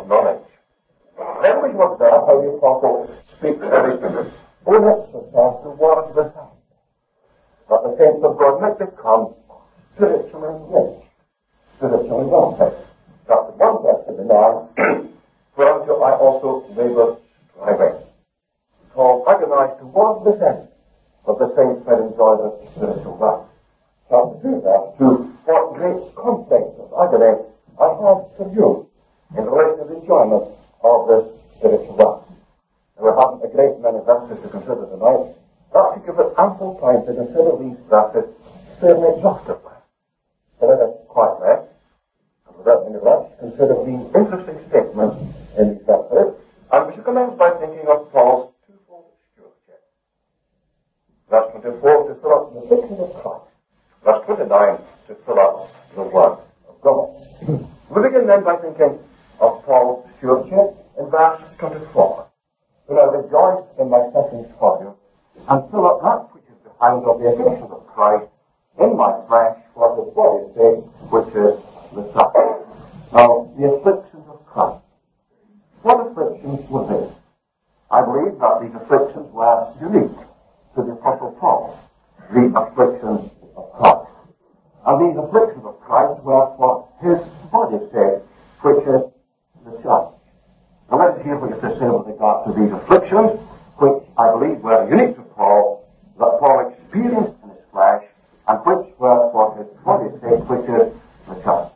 of knowledge. Then we will observe how the Apostle speaks of his own exercise towards the saints, that the saints of God might become spiritually rich, spiritually wealthy. That's one verse in the 9, whereunto I also labour striving. Paul agonized towards this end, that the saints might enjoy the spiritual wealth. Chapter 2, verse 2, what great conflict of agony I have for you in relation to the enjoyment of this spiritual wealth. And we haven't a great many verses to consider tonight. That should give us ample time to consider these verses fairly exhaustively. So let us quietly, and without any rush, consider these interesting statements in these verses. And we should commence by thinking of Paul's twofold stewardship. Verse 24, to fill up the victory of Christ. Verse 29, to fill up the word of God. We begin then by thinking of Paul's stewardship in verse 24. When I rejoice in my sufferings for you, and fill up that which is behind of the affliction of Christ in my flesh for his body's sake, which is the suffering. Now, the afflictions of Christ. What afflictions were these? I believe that these afflictions were unique to the Apostle Paul, the afflictions of Christ. And these afflictions of Christ were for his body's sake, which is the church. Now let us hear what you have to say with regard to these afflictions, which I believe were unique to Paul, that Paul experienced in his flesh, and which were for his body's sake, which is the church.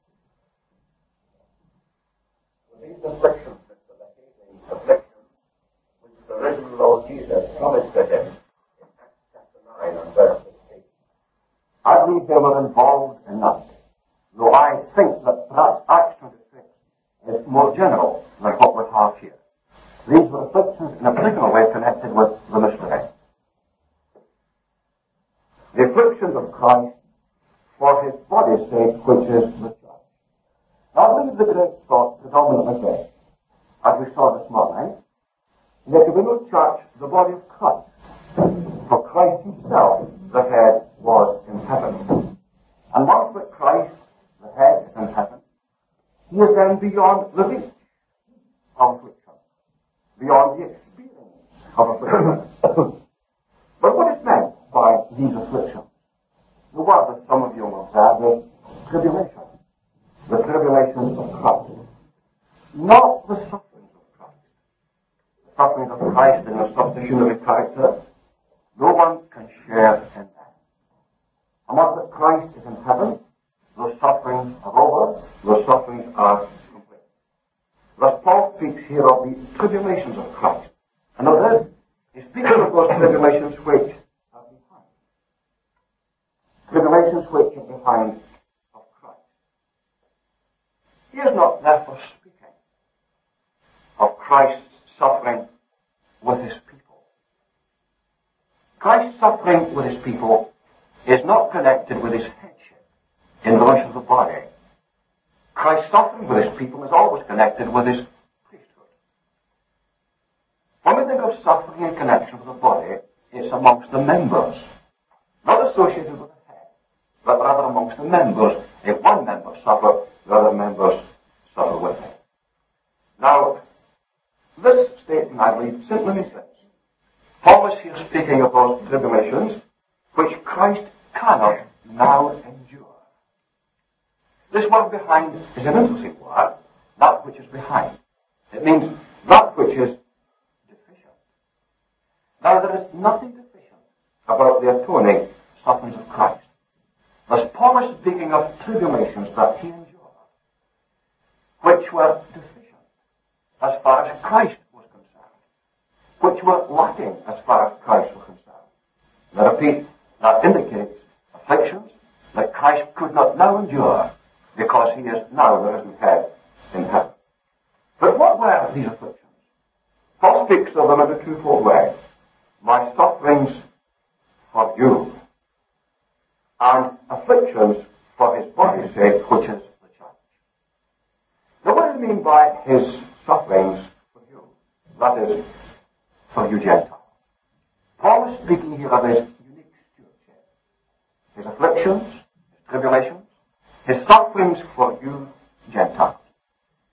These afflictions, Mr. Becky, the afflictions which the risen Lord Jesus promised to him in Acts chapter 9 and verse 16. I believe they were involved in that, though I think that perhaps Acts 26 is more general than what we have here. These were afflictions in a particular way connected with the mystery. The afflictions of Christ for his body's sake, which is the church. Now, I believe the great thought predominantly this, as we saw this morning, there can be no church, the body of Christ. For Christ himself, the head, was in heaven. And once that Christ, the head, is in heaven, he is then beyond the reach of affliction, beyond the experience of affliction. But what is meant by these afflictions? The word that some of you will observe is tribulation. The tribulations of Christ. Not the sufferings of Christ. The sufferings of Christ in a substitutionary character, no one can share in them. And once that Christ is in heaven, those sufferings are over, those sufferings are complete. Thus Paul speaks here of the tribulations of Christ. And of this, he speaks of those tribulations which are behind. Tribulations which are behind of Christ. He is not therefore speaking of Christ's suffering with his people. Christ's suffering with his people is not connected with his headship in relation to the body. Christ's suffering with his people is always connected with his priesthood. When we think of suffering in connection with the body, it's amongst the members, not associated with the head, but rather amongst the members. If one member suffers, the other members suffer with him. Now, this statement, I believe, simply means this. Paul is here speaking of those tribulations which Christ cannot now endure. This word behind is an interesting word, that which is behind. It means that which is deficient. Now, there is nothing deficient about the atoning sufferings of Christ. Thus, Paul is speaking of tribulations that he endured, which were deficient as far as Christ was concerned, which were lacking as far as Christ was concerned. And I repeat, that indicates afflictions that Christ could not now endure because he is now the risen head in heaven. But what were these afflictions? Paul speaks of them in a twofold way. My sufferings for you, and afflictions for his body's sake, which is the church. Now, what does he mean by his sufferings for you? That is, for you Gentiles. Paul is speaking here of his unique stewardship. His afflictions, his tribulations, his sufferings for you Gentiles.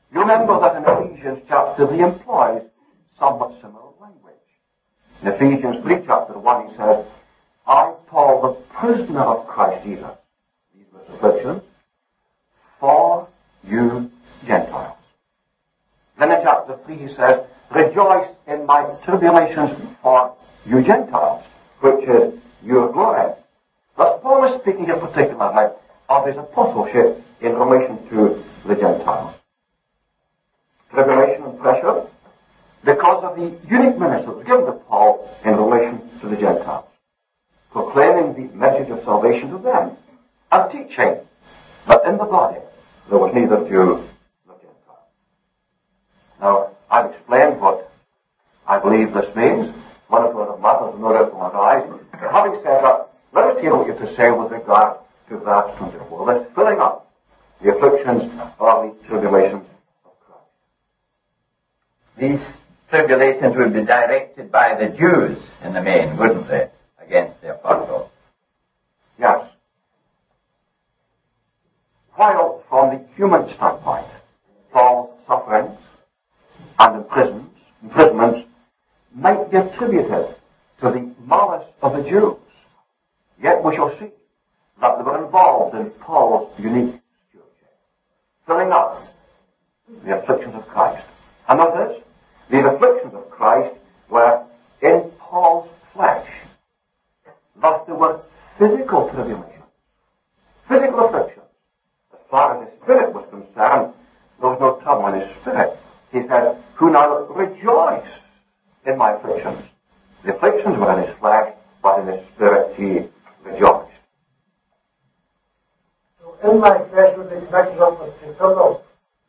You remember that in Ephesians chapter 3 he employs somewhat similar language. In Ephesians 3 chapter 1 he says, I, Paul, the prisoner of Christ Jesus, these were afflictions, for you Gentiles. Then in chapter 3 he says, rejoice in my tribulations for you Gentiles, which is your glory. But Paul is speaking here particularly of his apostleship in relation to the Gentiles. Tribulation and pressure because of the unique ministry that was given to Paul in relation to the Gentiles, proclaiming the message of salvation to them and teaching that in the body there was neither Jew nor Gentile. Now, I've explained what I believe this means. One of the matters no doubt will arise. Having said that, let us hear what you have to say with regard to verse 24. This filling up the afflictions or the tribulations of Christ. These tribulations would be directed by the Jews in the main, wouldn't they, against the apostles? Yes. While from the human standpoint, Paul's sufferings and imprisonments might be attributed to the malice of the Jews, yet we shall see that they were involved in Paul's unique stewardship, filling up the afflictions of Christ. And notice, these afflictions of Christ were in Paul's flesh. Thus they were physical tribulations, physical afflictions. As far as his spirit was concerned, there was no trouble in his spirit. He said, who now rejoice in my afflictions. The afflictions were in his flesh, but in his spirit he rejoiced. So in my flesh was expected of the eternal.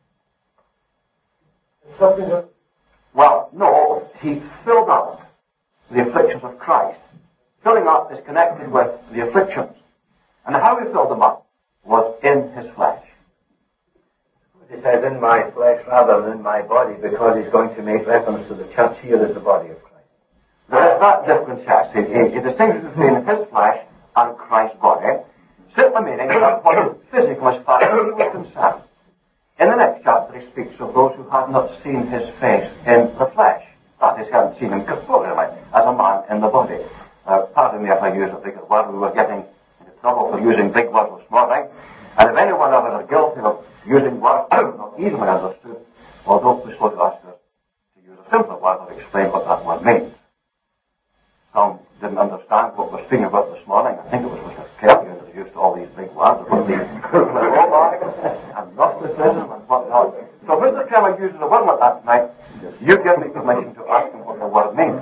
Something that... Well, no, he filled up the afflictions of Christ. Filling up is connected with the afflictions. And how he filled them up was in his flesh. He says in my flesh rather than in my body, because he's going to make reference to the church here as the body of Christ. There is that difference, yes. He distinguishes between his flesh and Christ's body, simply meaning that what is physical as far as he was concerned. In the next chapter he speaks of those who have not seen his face in the flesh. That is, haven't seen him corporeally, as a man in the body. Pardon me if I use a bigger word. We were getting into trouble for using big words this morning. And if anyone ever is guilty of using words not easily understood, well, don't be slow to ask us to use a simpler word or explain what that word means. Some didn't understand what we're speaking about this morning. I think it was Mr. Kelly who introduced all these big words about the robotic and Gnosticism and whatnot. So if Mr. Kelly uses a word like that tonight, you give me permission to ask him what the word means.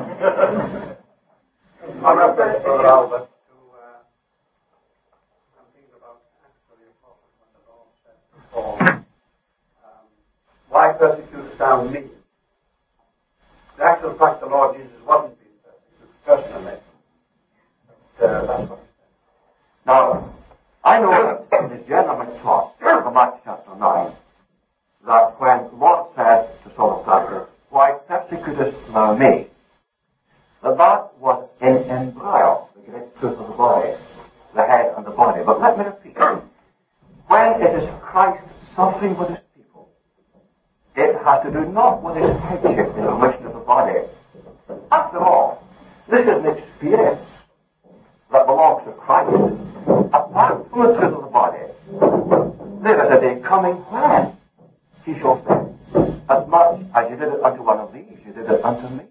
I'm not very sure, Albert, to something about actually a prophet when the Lord said to Paul, why persecutest thou me? The actual fact the Lord Jesus wasn't being persecuted personally. That's what he said. Now, I know that it is generally taught from Acts chapter 9 that when the Lord said to Saul of Tarsus, why persecutest thou me? That was in embryo, the great truth of the body, the head and the body. But let me repeat, when it is Christ suffering with his people, it has to do not with his headship in relation to the body. After all, this is an experience that belongs to Christ. Apart from the truth of the body, there is a day coming when he shall say, as much as you did it unto one of these, you did it unto me.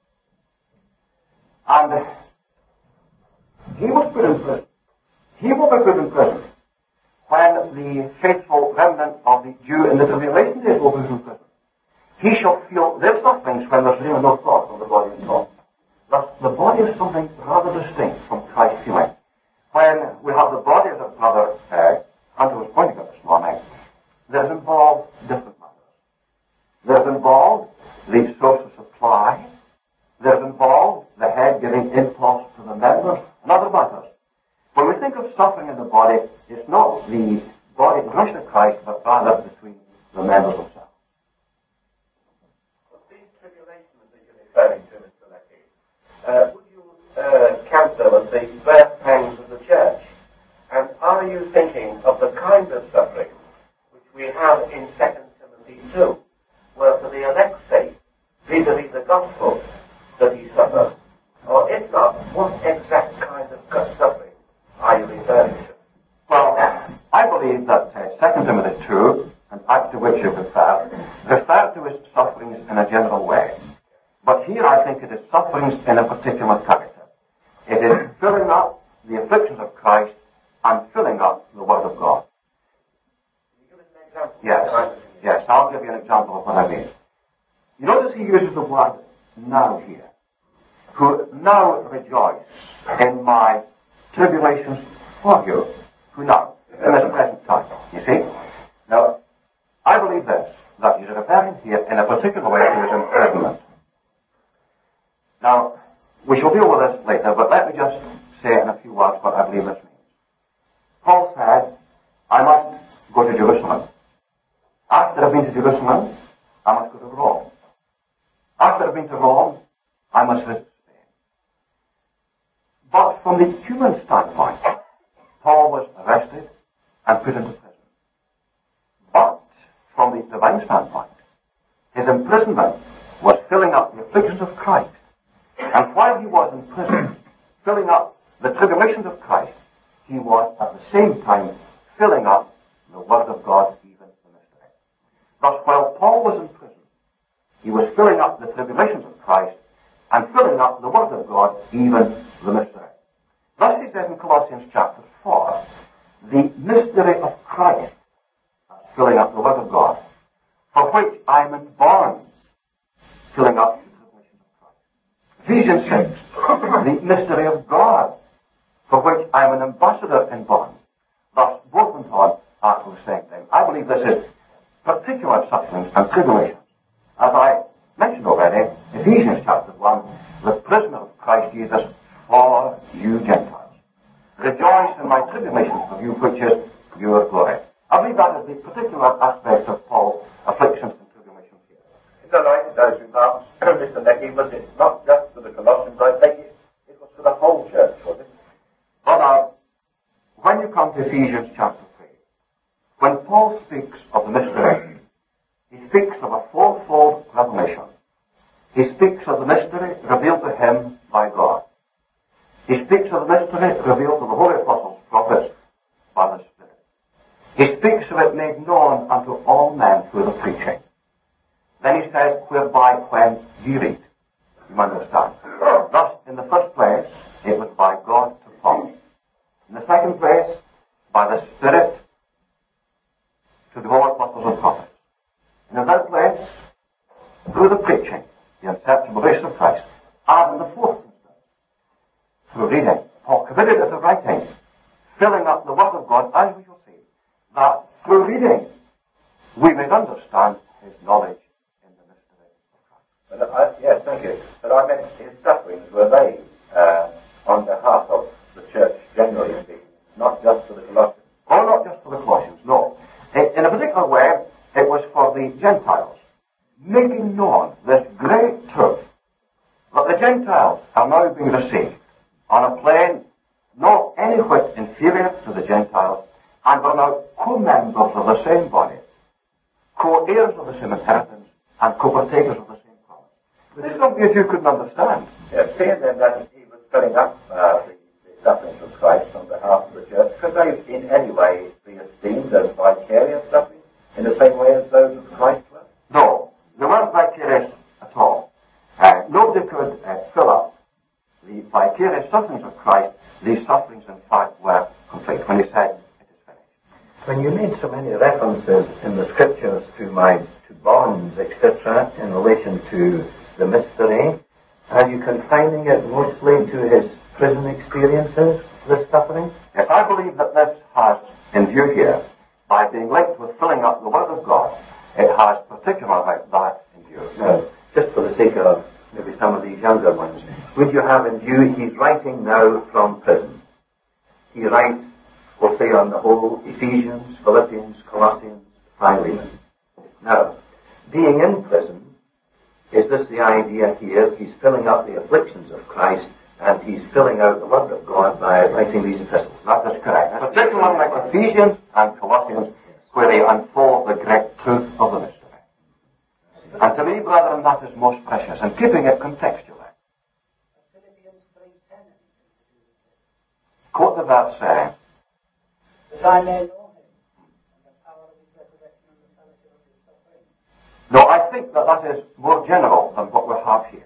And he was put in prison. He will be put in prison when the faithful remnant of the Jew in the tribulation days will be put in prison. He shall feel their sufferings when there's really no thought on the body at all. Thus, the body is something rather distinct from Christ's feeling. When we have the body, as Brother Hunter was pointing out this morning, there's involved different matters. There's involved the source of supply. There's involved the head giving impulse to the members and other matters. When we think of suffering in the body, it's not the body in relation to Christ, but rather between the members themselves. But these tribulations that you're referring to, Mr. Leckie, would you count them as the birth pangs of the church? And are you thinking of the kind of suffering which we have in 2 Timothy 22 were for the elect's sake, vis-a-vis the gospel that he suffered? Or if not, what exact kind of suffering are you referring to? Well, I believe that 2 Timothy 2, and back to which you refer to his sufferings in a general way. But here I think it is sufferings in a particular character. It is filling up the afflictions of Christ and filling up the Word of God. Can you give us an example? Yes, I'll give you an example of what I mean. You notice he uses the word now here. Who now rejoice in my tribulations for you. Who now? In this present time. You see? Now, I believe this, that he's referring here in a particular way to his imprisonment. Now, we shall deal with this later, but let me just say in a few words what I believe this means. Paul said, I must go to Jerusalem. After I've been to Jerusalem, I must go to Rome. After I've been to Rome, I must visit Spain. But from the human standpoint, Paul was arrested and put into prison. But from the divine standpoint, his imprisonment was filling up the afflictions of Christ. And while he was in prison, filling up the tribulations of Christ, he was at the same time filling up the Word of God, even the mystery. Thus, while Paul was in prison, he was filling up the tribulations of Christ and filling up the Word of God, even the mystery. Thus he says in Colossians chapter 4, the mystery of Christ, filling up the Word of God, for which I am in bonds, filling up the tribulations of Christ. Ephesians 6, the mystery of God, for which I am an ambassador in bonds. Thus, both and God are for the same thing. I believe this is particular sufferings and tribulations. As I mentioned already, Ephesians chapter 1, the prisoner of Christ Jesus for you Gentiles. Rejoice in my tribulations for you, which is your glory. I believe that is the particular aspect of Paul's afflictions and tribulations here. Is that right? Those remarks, Mr. Leckie, was it not just for the Colossians, I take it? It was for the whole church, was it? Well, now, when you come to Ephesians chapter 3, when Paul speaks of the mystery, he speaks of a fourfold revelation. He speaks of the mystery revealed to him by God. He speaks of the mystery revealed to the holy apostles, prophets, by the Spirit. He speaks of it made known unto all men through the preaching. Then he says, whereby when ye read. You understand. Thus, in the first place, it was by God to Paul. In the second place, by the Spirit to the holy apostles and prophets. In the third place, through the preaching, the unsearchable grace of Christ. And in the fourth instance, through reading. Paul committed it to writing, filling up the Word of God, as we shall see, that through reading we may understand his knowledge in the mystery of Christ. Yes, thank you. But I meant his sufferings, were they on behalf of the church generally speaking, not just for the Colossians? Oh, not just for the Colossians, no. In a particular way, it was for the Gentiles, making known this great truth, that the Gentiles are now being received on a plane not any whit inferior to the Gentiles, and are now co-members of the same body, co-heirs of the same inheritance, and co-partakers of the same promise. This is something that you couldn't understand. Yes, seeing then that he was filling up the sufferings of Christ on behalf of the church, could they in any way be esteemed as vicarious sufferings in the same way as those of Christ were? No, they weren't vicarious at all. Nobody could fill up the vicarious sufferings of Christ. These sufferings, in fact, were complete. When he said, it is finished. When you made so many references in the scriptures to bonds, etc., in relation to the mystery, are you confining it mostly to his prison experiences, this suffering? Yes, I believe that this has, in view here, by being linked with filling up the Word of God, it has particularly that in view. Now, just for the sake of maybe some of these younger ones, would you have in view, he's writing now from prison. He writes, we'll say on the whole, Ephesians, Philippians, Colossians, Philemon. Now, being in prison, is this the idea here? He's filling up the afflictions of Christ, and he's filling out the Word of God by writing these epistles. That is correct. Particularly like Ephesians and Colossians, where they unfold the great truth of the mystery. brethren, that is most precious, and keeping it contextually. Philippians 3:10. Quote the verse saying, that I may know him, and the power of his resurrection and the fellowship of his suffering. No, I think that is more general than what we have here.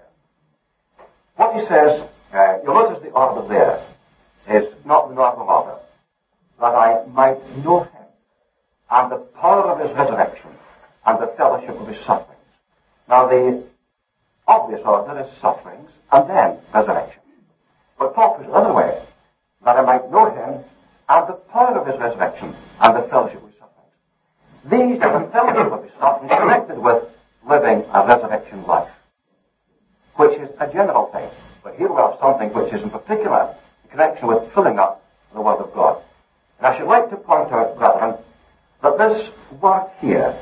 What he says, you'll notice the order there is not the normal order. That I might know him, and the power of his resurrection, and the fellowship of his sufferings. Now the obvious order is sufferings, and then resurrection. But Paul puts it another way, that I might know him, and the power of his resurrection, and the fellowship of his sufferings. These are the fellowship of his sufferings connected with living a resurrection life, which is a general thing. But here we have something which is in particular in connection with filling up the Word of God. And I should like to point out, brethren, that this word here,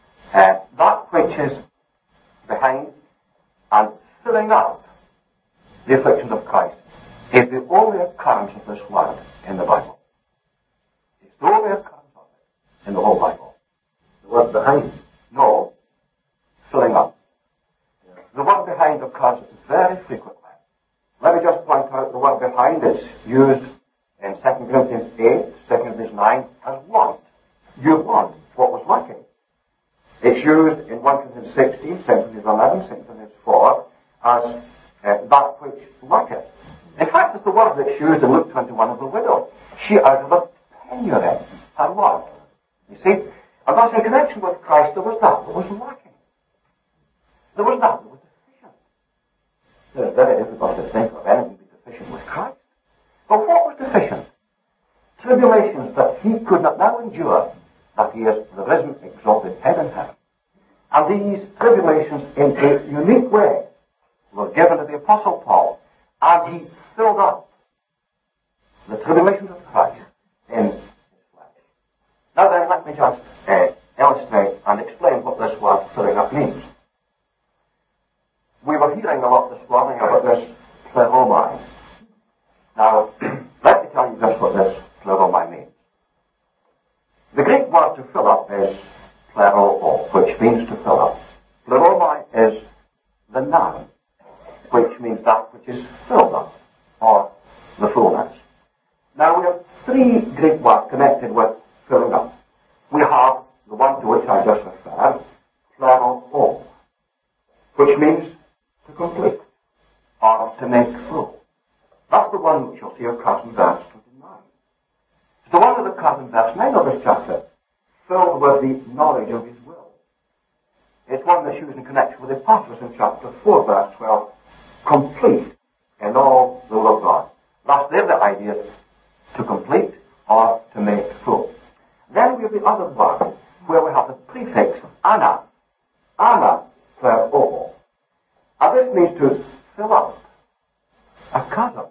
that which is behind and filling up the afflictions of Christ, is the only occurrence of this word in the Bible. It's the only occurrence of it in the whole Bible. The word behind? No, filling up. The word behind occurs very frequently. Let me just point out the word behind is used in 2 Corinthians 8, 2 Corinthians 9 as want. You want what was lacking. It's used in 1 Corinthians 16, 2 Corinthians 11, 2 Corinthians 4 as that which lacketh. In fact, it's the word that's used in Luke 21 of the widow. She out of a penury had what? You see? And thus in connection with Christ there was that was lacking. There was that was deficient. It's very difficult to think of anything being deficient with Christ. But what was deficient? Tribulations that he could not now endure, that he is the risen, exalted head in heaven. And these tribulations in a unique way were given to the Apostle Paul, and he filled up the tribulations of Christ in his flesh. Now then, let me just illustrate and explain what this word filling up means. We were hearing a lot this morning about this pleromai. Now, let me tell you just what this pleromai means. The Greek word to fill up is pleroo, which means to fill up. Pleromai is the noun, which means that which is filled up, or the fullness. Now, we have three Greek words connected with filling up. We have the one to which I just referred, pleroo, which means to complete, or to make full. That's the one which you'll see occurs in verse 29. It's the one that occurs in verse 9 of this chapter, filled with the knowledge of his will. It's one that's used in connection with the Apostles in chapter 4, verse 12, complete in all the will of God. That's there the idea to complete or to make full. Then we have the other word where we have the prefix ana pleroo. And this means to fill up a chasm,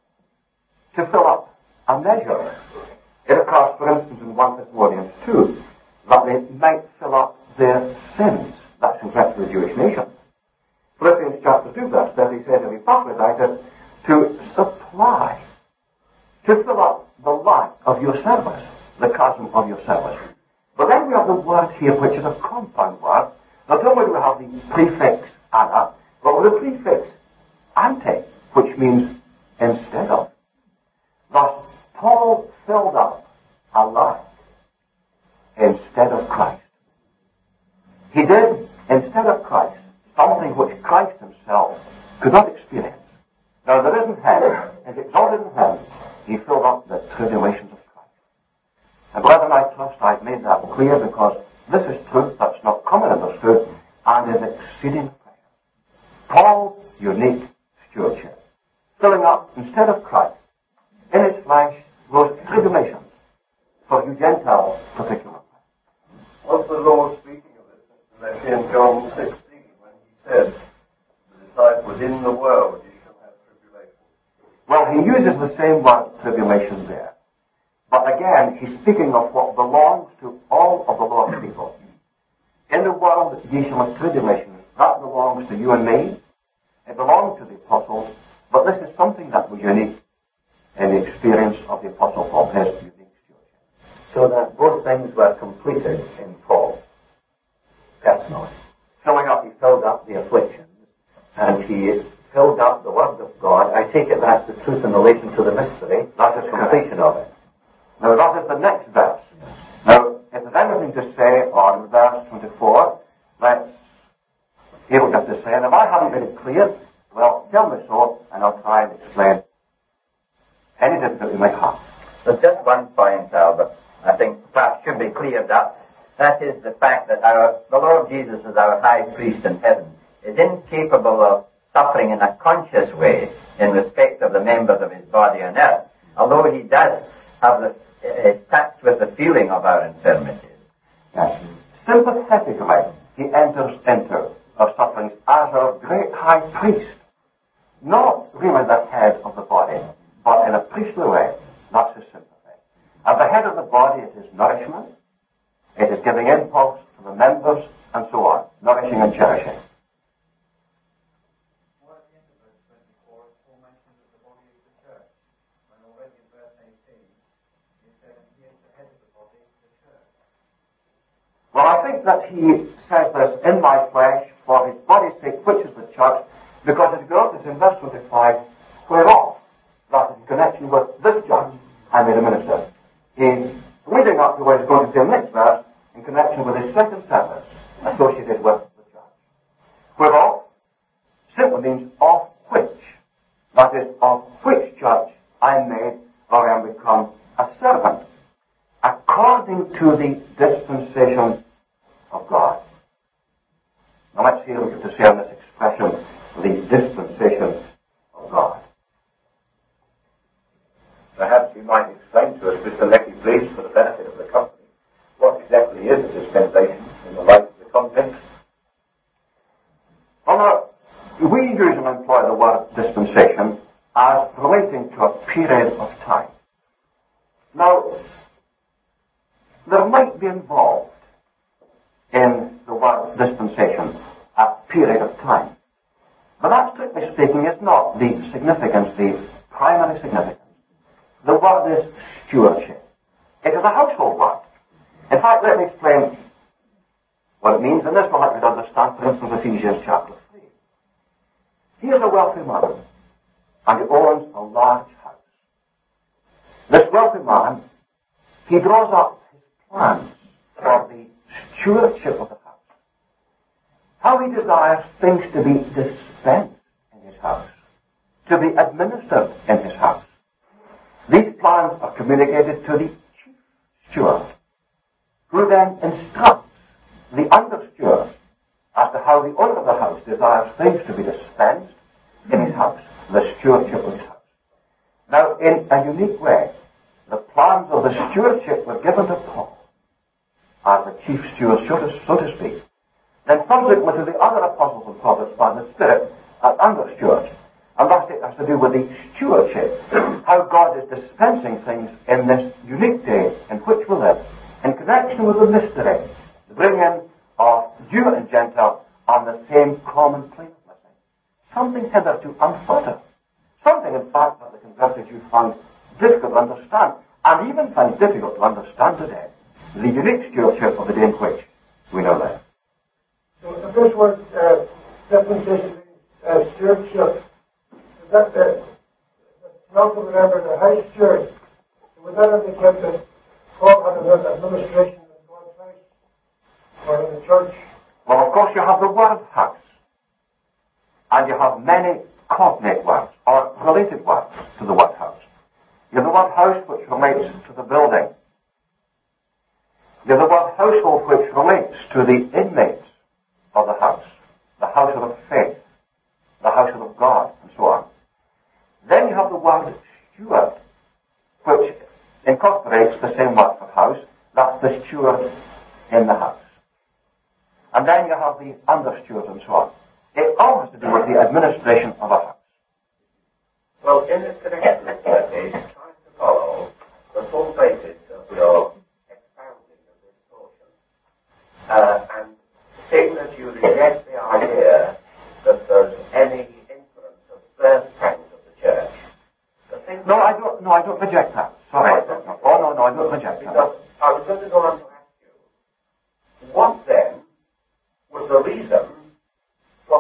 to fill up a measure. It occurs, for instance, in 1 Thessalonians 2, that they might fill up their sins. That's in respect to the Jewish nation. Philippians chapter 2, verse 30 says of Epaphroditus, to supply, to fill up the lack of your service, the chasm of your service. But then we have the word here, which is a compound word. Not only do we have the prefix ana, but with the prefix ante, which means instead of. Thus, Paul filled up a lack instead of Christ. He did, instead of Christ, something which Christ himself could not experience. Now, the risen head is exalted in heaven. He filled up the tribulations of Christ. And brethren, I trust I've made that clear, because this is truth that's not commonly understood and is exceeding precious. Paul's unique stewardship, filling up, instead of Christ, in his flesh, those tribulations for you Gentiles particularly. Was the Lord speaking of this in John 16 when he said, the disciples in the world you shall have tribulation? Well, he uses the same word tribulation there. But again, he's speaking of what belongs to all of the Lord's people. In the world ye shall have tribulation. That belongs to you and me. It belonged to the apostles. But this is something that was unique in the experience of the Apostle Paul, his unique stewardship. So that both things were completed in Paul, personally. Filling up, He filled up the afflictions and he filled up the Word of God, I take it that's the truth in relation to the mystery, not the completion of it. Now that is the next verse. Now, if there's anything to say on verse 24, let's hear what you have to say. And if I haven't made it clear, well, tell me so, and I'll try and explain any difficulty you might have. There's just one point, Albert, I think perhaps should be cleared up. That is the fact that the Lord Jesus, as our high priest in heaven, is incapable of suffering in a conscious way in respect of the members of his body on earth, although he does have the touch with the feeling of our infirmities. Yes. Sympathetically, he enters into our sufferings as our great high priest. Not really the head of the body, but in a priestly way. That's his sympathy. At the head of the body, it is nourishment. It is giving impulse to the members, and so on. Nourishing and cherishing. What at the end of verse 24, Paul mentions that the body is the church, when already in verse 18, he said, he is the head of the body, the church. Well, I think that he says this, in my flesh, for his body's sake, which is the church, because it goes in verse 25, whereof, that is in connection with this church, I made a minister. He's leading up to where he's going to say next verse, in connection with his second sentence, associated with the church. Whereof simply means of which. That is, of which church I am made or I am become a servant, according to the dispensation of God. Now let's hear what you have to say on this expression, the dispensation of God. Perhaps you might explain to us, Mr. Lecky, please, for the benefit of the company, what exactly is a dispensation in the light of the context? Well, now, we usually employ the word dispensation as relating to a period of time. Now, there might be involved in the word dispensation a period of time. But that, strictly speaking, is not the significance, the primary significance. The word is stewardship. It is a household word. In fact, let me explain what it means, and this will help you to understand, for instance, Ephesians chapter 3. Here's a wealthy man, and he owns a large house. This wealthy man, he draws up his plans for the stewardship of the house. How he desires things to be dispensed in his house, to be administered in his house. These plans are communicated to the chief steward, who then instructs the under steward as to how the owner of the house desires things to be dispensed in his house, the stewardship of his house. Now, in a unique way, the plans of the stewardship were given to Paul as the chief steward, so to speak. Then subsequently to the other apostles and prophets by the Spirit as under stewards. And thus it has to do with the stewardship, how God is dispensing things in this unique day in which we live, in connection with the mystery, the bringing in of Jew and Gentile on the same common plane of living. Something hitherto unthought of. Something, in fact, that the converted Jew found difficult to understand, and even finds difficult to understand today. The unique stewardship of the day in which we now live. So the first word, dispensation, stewardship, that we also remember the high steward. Would that indicate that Paul had an administration of God's house or in the church? Well, of course, you have the word house, and you have many cognate words or related words to the word house. You have the word house, which relates to the building. You have the word household, which relates to the inmates of the household of faith, the household of God, and so on. Then you have the word steward, which incorporates the same word for house. That's the steward in the house. And then you have the under steward and so on. It all has to do with the administration of a house. Well, in this connection, Mr. Lecky, trying to follow the full basis of your expounding of this portion, and seeing that you reject the idea that there's any influence of birth pangs of the church. No, I don't reject that. Sorry. No, I don't reject that. Because I was going to go on to ask you, what then was the reason for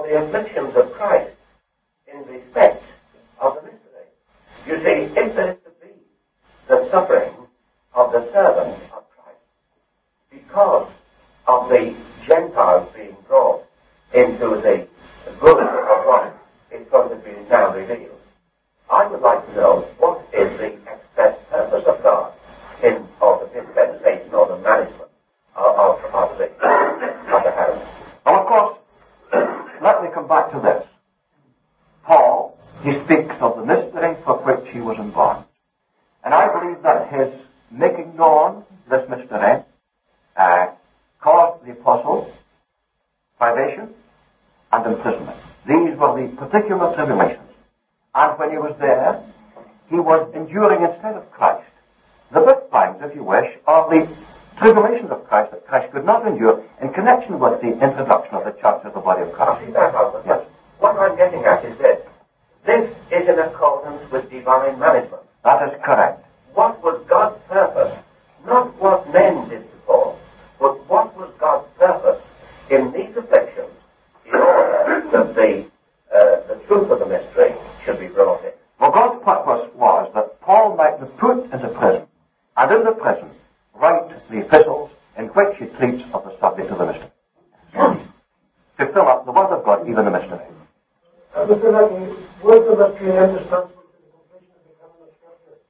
the afflictions of Christ in respect of the mystery. You see, if there is to be the suffering of the servant of Christ because of the Gentiles being brought into the good of what is going to be now revealed, I would like to know what is the express purpose of God in or the dispensation or the management of the house. Well, of course, let me come back to this. Paul, he speaks of the mystery for which he was involved. And I believe that his making known this mystery caused the apostle privation and imprisonment. These were the particular tribulations. And when he was there, he was enduring instead of Christ the bit pangs, if you wish, of the tribulations of Christ that Christ could not endure in connection with the introduction of the church as the body of Christ. See that, Albert? Yes. What I'm getting at is this. This is in accordance with divine management. That is correct. What was God's purpose? Not what men did to Paul, but what was God's purpose in these afflictions in order that the truth of the mystery should be brought in. Well, God's purpose was that Paul might be put into prison, and in the prison write the epistles in which he treats of the subject of the mystery. To fill up the Word of God, even the mystery. Mr. Leckie, was the mystery indispensable to the completion of the canon of Scripture?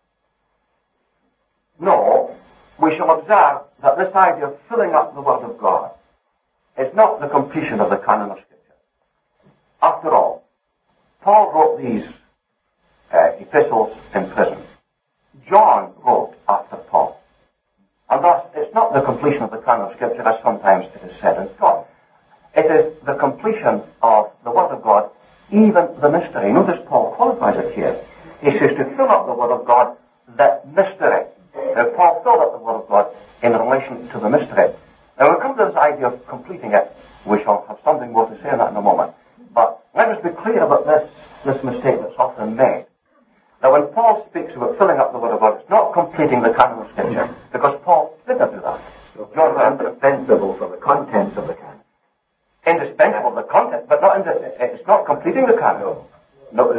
No, we shall observe that this idea of filling up the Word of God is not the completion of the canon of Scripture. After all, Paul wrote these epistles in prison. John wrote after Paul. And thus, it's not the completion of the canon of Scripture as sometimes it is said in thought. It is the completion of the Word of God, even the mystery. Notice Paul qualifies it here. He says to fill up the Word of God, that mystery. Now, Paul filled up the Word of God in relation to the mystery. Now, when we come to this idea of completing it, we shall have something more to say on that in a moment. But let us be clear about this mistake that's often made. Now, when Paul speaks about filling up the Word of God, it's not completing the canon of Scripture, because Paul didn't do that. John was indispensable for the contents of the canon. Indispensable, the content, but not it's not completing the canon. No,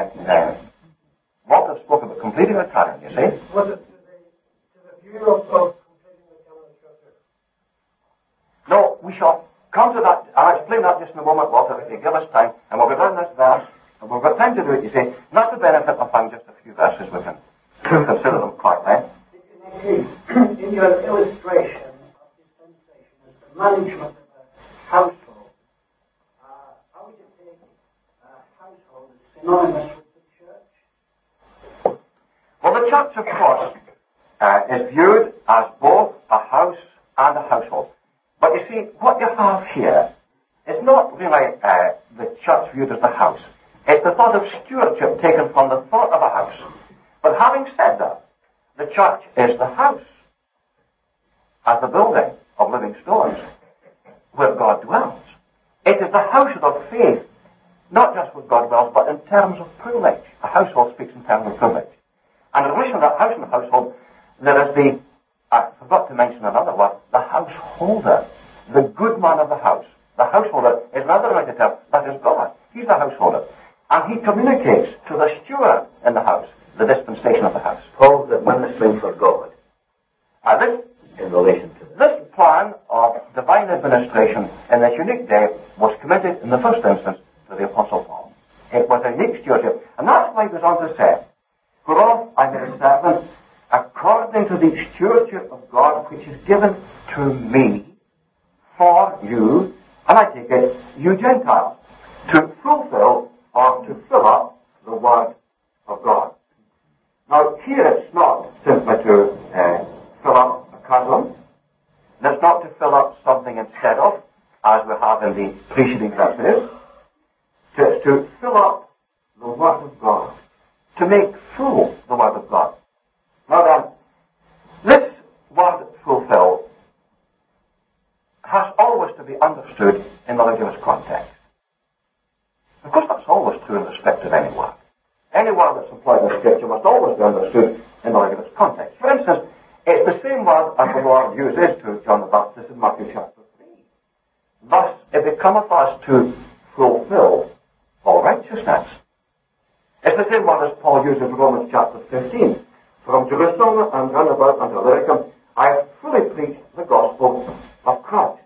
Walter spoke about completing the canon, you see. Was it to the view of completing the canon of Scripture? No, we shall come to that. I'll explain that just in a moment, Walter, if you give us time, and we'll be down this verse, and we've got time to do it, you see. Not to benefit of finding just a few verses, we can consider them quite, In your illustration of dispensation as the management of a household, how would you take a household as synonymous with the church? Well, the church, of course, is viewed as both a house and a household. But you see, what you have here is not really the church viewed as the house. It's the thought of stewardship taken from the thought of a house. But having said that, the church is the house as the building of living stones where God dwells. It is the household of faith, not just where God dwells, but in terms of privilege. A household speaks in terms of privilege. And in relation to that house and the household, there is I forgot to mention another word, the householder, the good man of the house. The householder is another way to tell, that is God. He's the householder. And he communicates to the steward in the house the dispensation of the house. Paul's administering for God. This In relation to this. This plan of divine administration in this unique day was committed in the first instance to the Apostle Paul. It was a unique stewardship. And that's why he goes on to say, whereof I am a servant, according to the stewardship of God which is given to me for you, and I take it, you Gentiles, to fulfill or to fill up the Word of God. Now, here it's not simply to fill up a column. It's not to fill up something instead of, as we have in the preceding verses. It's to fill up the Word of God. To make full the Word of God. Now then, this word fulfill has always to be understood in the religious context. Of course, that's always true in respect of any word. Any word that's employed in Scripture must always be understood in the religious context. For instance, it's the same word as the Lord uses to John the Baptist in Matthew chapter 3. Thus, it becometh us to fulfill all righteousness. It's the same word as Paul uses in Romans chapter 15. From Jerusalem and round about unto Illyricum, I have fully preached the gospel of Christ.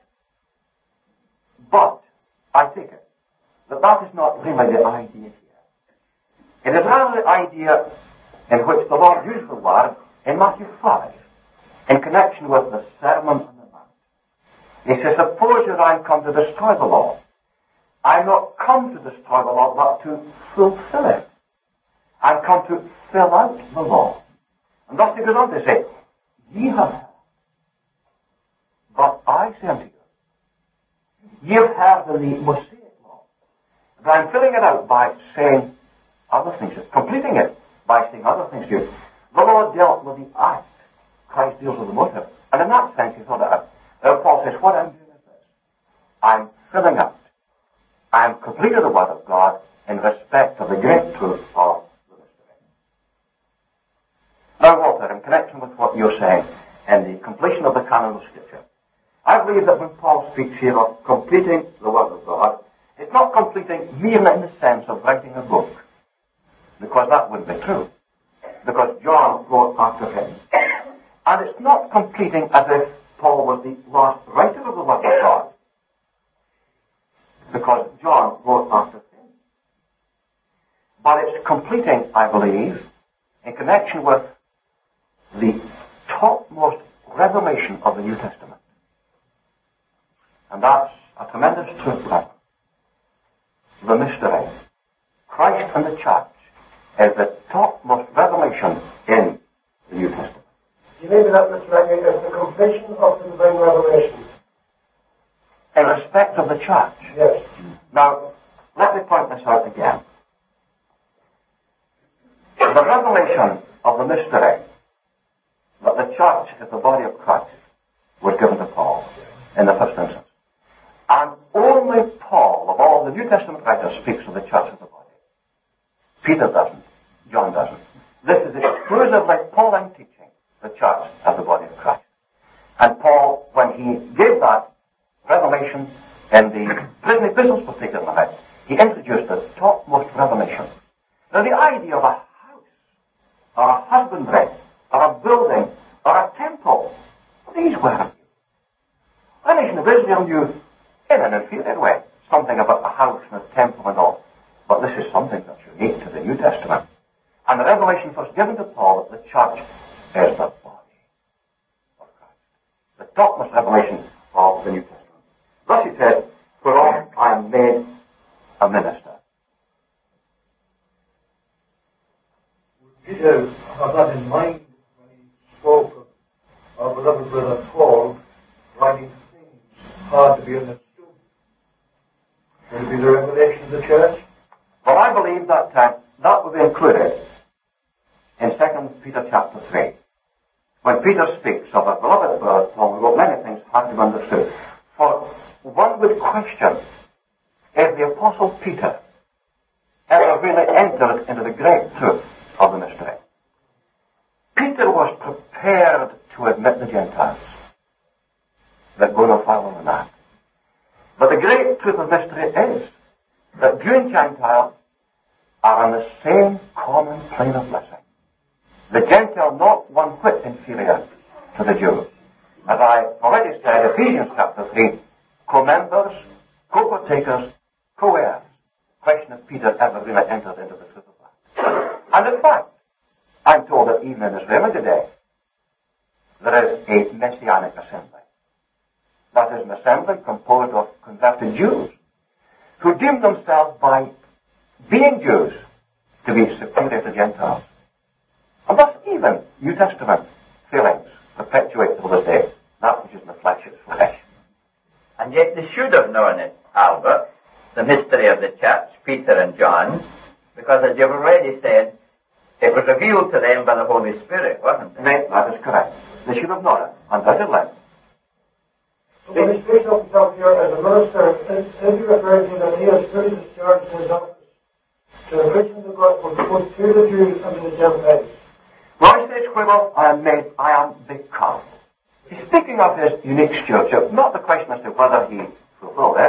But I take it that that is not really the idea here. It is rather the idea in which the Lord used the word in Matthew 5 in connection with the Sermon on the Mount. He says, suppose that I am come to destroy the law. I am not come to destroy the law, but to fulfill it. I am come to fill out the law. And thus he goes on to say, ye have heard, but I say unto you, ye have heard in the Mosaic law. And I am filling it out by saying other things, completing it by saying other things to you. The Lord dealt with the act. Christ deals with the motive. And in that sense, he thought it out. Now Paul says, what I'm doing is this. I'm filling out. I'm completing the Word of God in respect of the great truth of the mystery. Now, Walter, in connection with what you're saying and the completion of the canon of Scripture, I believe that when Paul speaks here of completing the Word of God, it's not completing merely in the sense of writing a book, because that wouldn't be true, because John wrote after him. And it's not completing as if Paul was the last writer of the Word of God, because John wrote after him. But it's completing, I believe, in connection with the topmost revelation of the New Testament. And that's a tremendous truth level. The mystery. Christ and the church is the topmost revelation in the New Testament. You may be that, Mr. Rankin, as the completion of the divine revelation. In respect of the church. Yes. Now, let me point this out again. The revelation of the mystery that the church is the body of Christ was given to Paul in the first instance. And only Paul, of all the New Testament writers, speaks of the church as the body. Peter doesn't. John doesn't. This is exclusively Pauline teaching, the church as the body of Christ. And Paul, when he gave that revelation in the prison epistles particularly, he introduced the topmost revelation. Now the idea of a house, or a husbandry, or a building, or a temple, these were new. The nation of Israel knew, in an inferior way, something about a house and a temple and all. But this is something that's unique to the New Testament. And the revelation first given to Paul that the church is the body of Christ. The topmost revelation of the New Testament. Thus he said, whereof I am made a minister. Peter had that in mind when he spoke of our beloved brother Paul writing things hard to be understood. Will it be the revelation of the church? Well, I believe that that will be included in 2 Peter chapter 3. When Peter speaks of a beloved brother Paul, who wrote many things hard to be understood. For one would question if the Apostle Peter ever really entered into the great truth of the mystery. Peter was prepared to admit the Gentiles. That go no farther than that. But the great truth of mystery is that Jew and Gentile are on the same common plane of blessing. The Gentile not one whit inferior to the Jew. As I already said, Ephesians chapter 3, co-members, co-partakers, co-heirs. Question if Peter ever really entered into the truth of that. And in fact, I'm told that even in Israel today, there is a Messianic assembly. That is an assembly composed of converted Jews who deem themselves by being Jews to be superior to Gentiles. And thus even New Testament feelings perpetuate to this day. That which is in the flesh is flesh. And yet they should have known it, Albert, the mystery of the church, Peter and John, because as you've already said, it was revealed to them by the Holy Spirit, wasn't it? Right, that is correct. They should have known it, undoubtedly. So when he speaks of himself here as a minister, is he referring to that he has fully discharged his office to preach the gospel both to the Jews and to the Gentiles? Well, he says, whereof I am become. He's speaking of his unique stewardship, not the question as to whether he fulfilled it,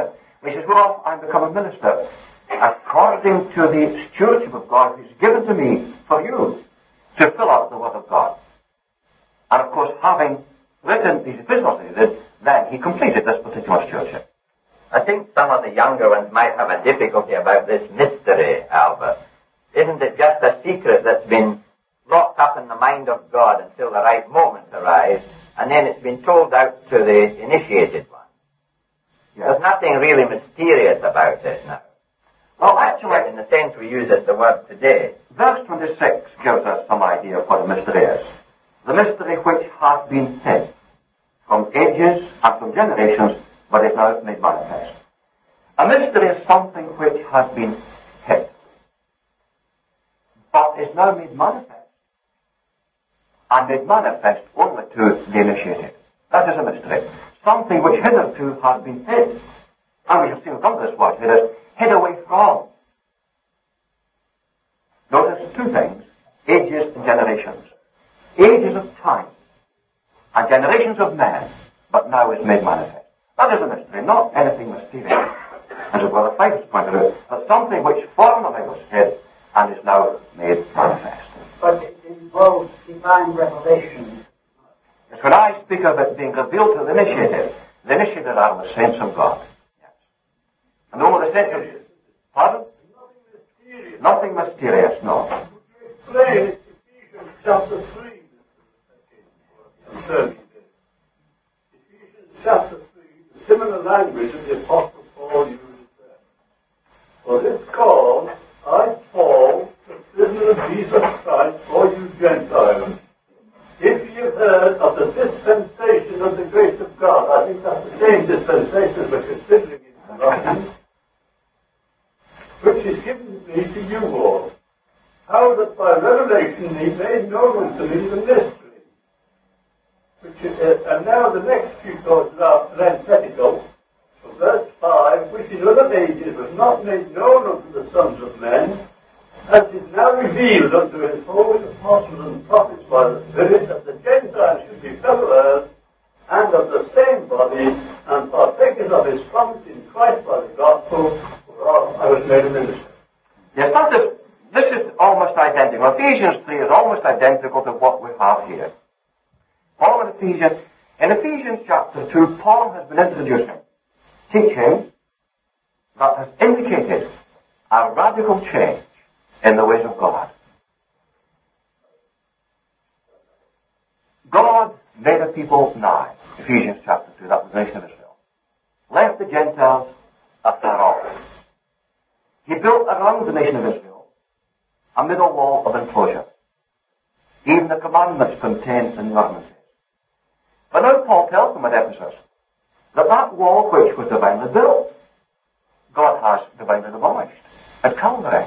He says, well, I'm become a minister according to the stewardship of God who's given to me for you to fill out the Word of God. And of course, having written these epistles, then he completed this particular stewardship. I think some of the younger ones might have a difficulty about this mystery, Albert. Isn't it just a secret that's been locked up in the mind of God until the right moment arrives, and then it's been told out to the initiated one? Yes. There's nothing really mysterious about it now. Well, actually, in the sense we use it, the word today. Verse 26 gives us some idea of what a mystery is. The mystery which hath been hid from ages and from generations, but is now made manifest. A mystery is something which has been hid, but is now made manifest. And made manifest only to the initiated. That is a mystery. Something which hitherto has been hid. And we have seen from this word, it is hid away from. Notice two things, ages and generations. Ages of time and generations of men, but now is made manifest. That is a mystery, not anything mysterious, as Brother Fife has pointed out, but something which formerly was hid and is now made manifest. But it involves divine revelation. It's when I speak of it being revealed to the initiated are the saints of God. Yes. And all the saints of... Pardon? Nothing mysterious, no. Explain Ephesians chapter 3. Ephesians chapter 3, the similar language that the Apostle Paul used there. For this cause, I, Paul, the prisoner of Jesus Christ, for you Gentiles, if ye have heard of the dispensation of the grace of God, I think that's the same dispensation we're considering in Colossians, which is given me to you all, how that by revelation he made known unto me the mystery. And now the next few clauses are parenthetical, from verse 5, which in other ages was not made known unto the sons of men, as is now revealed unto his holy apostles and prophets by the Spirit, that the Gentiles should be fellow heirs, and of the same body, and partakers of his promise in Christ by the gospel, whereof I was made a minister. Yes, this is almost identical. Ephesians 3 is almost identical to what we have here. Paul in Ephesians chapter 2, Paul has been introducing, teaching that has indicated a radical change in the ways of God. God made a people nigh, Ephesians chapter 2, that was the nation of Israel. Left the Gentiles afar off. He built around the nation of Israel a middle wall of enclosure. Even the commandments contained in the ordinances. But now Paul tells them at Ephesus that wall which was divinely built, God has divinely demolished at Calvary.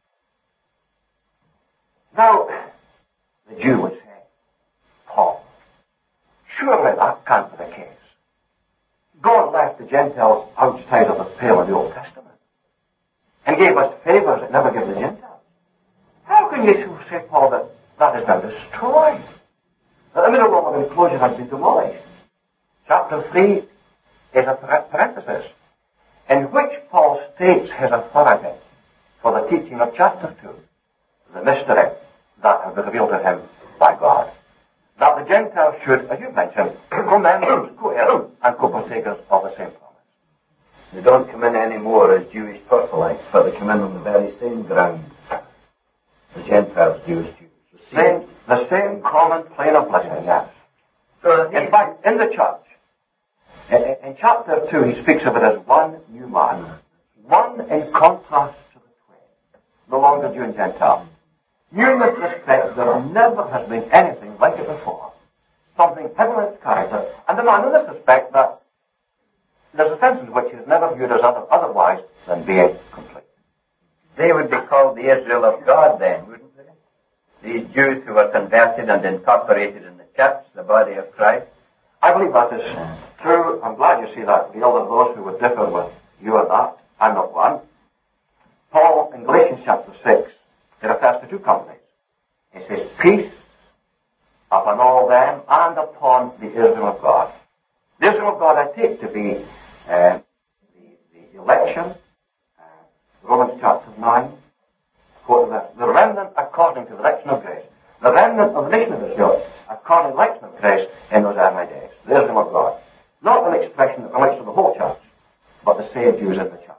Now, the Jew would say, Paul, surely that can't be the case. God left the Gentiles outside of the pale in the Old Testament and gave us favors that never gave the Gentiles. How can you say, Paul, that is now destroyed? That the middle wall of enclosure has been demolished. Chapter 3 is a parenthesis in which Paul states his authority for the teaching of chapter 2, the mystery that has been revealed to him by God. That the Gentiles should, as you mentioned, co-members, co-heirs, and co-partakers of the same promise. They don't come in anymore as Jewish proselytes, but they come in on the very same ground. The Gentiles, Jewish Jews. The same common plane of blessing, yes. So, in fact, in the church, in chapter 2, he speaks of it as one new man. One in contrast to the twain. No longer Jew and Gentile. New in this respect, there never has been anything like it before. Something heavenly in its character. And the man in this respect that there's a sense in which he is never viewed as otherwise than being complete. They would be called the Israel of God then, wouldn't they? These Jews who were converted and incorporated in the church, the body of Christ. I believe that is true. I'm glad you see that. The other those who would differ with you on that. I'm not one. Paul, in Galatians chapter 6, he refers to two companies. He says, peace upon all them and upon the Israel of God. The Israel of God I take to be the election, Romans chapter 9, quote that, the remnant according to the election of grace, the remnant of the nation of Israel, according to the election of grace in those early days. There's the word of God. Not an expression that relates to the whole church, but the saved Jews in the church.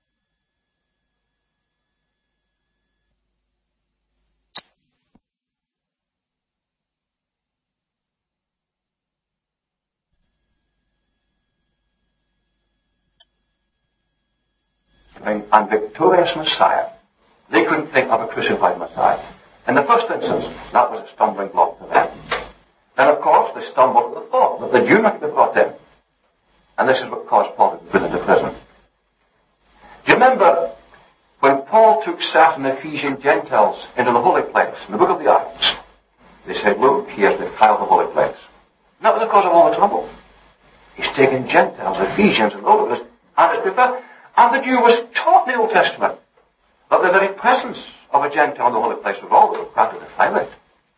And victorious Messiah. They couldn't think of a crucified Messiah. In the first instance, that was a stumbling block to them. Then, of course, they stumbled at the thought that the Jew might be brought in. And this is what caused Paul to be put into prison. Do you remember when Paul took certain Ephesian Gentiles into the holy place, in the book of the Acts? They said, look, here's the defile the holy place. And that was the cause of all the trouble. He's taken Gentiles, Ephesians, and all of this, and it's defiled. And the Jew was taught in the Old Testament that the very presence of a Gentile in the holy place was all that required to defile it.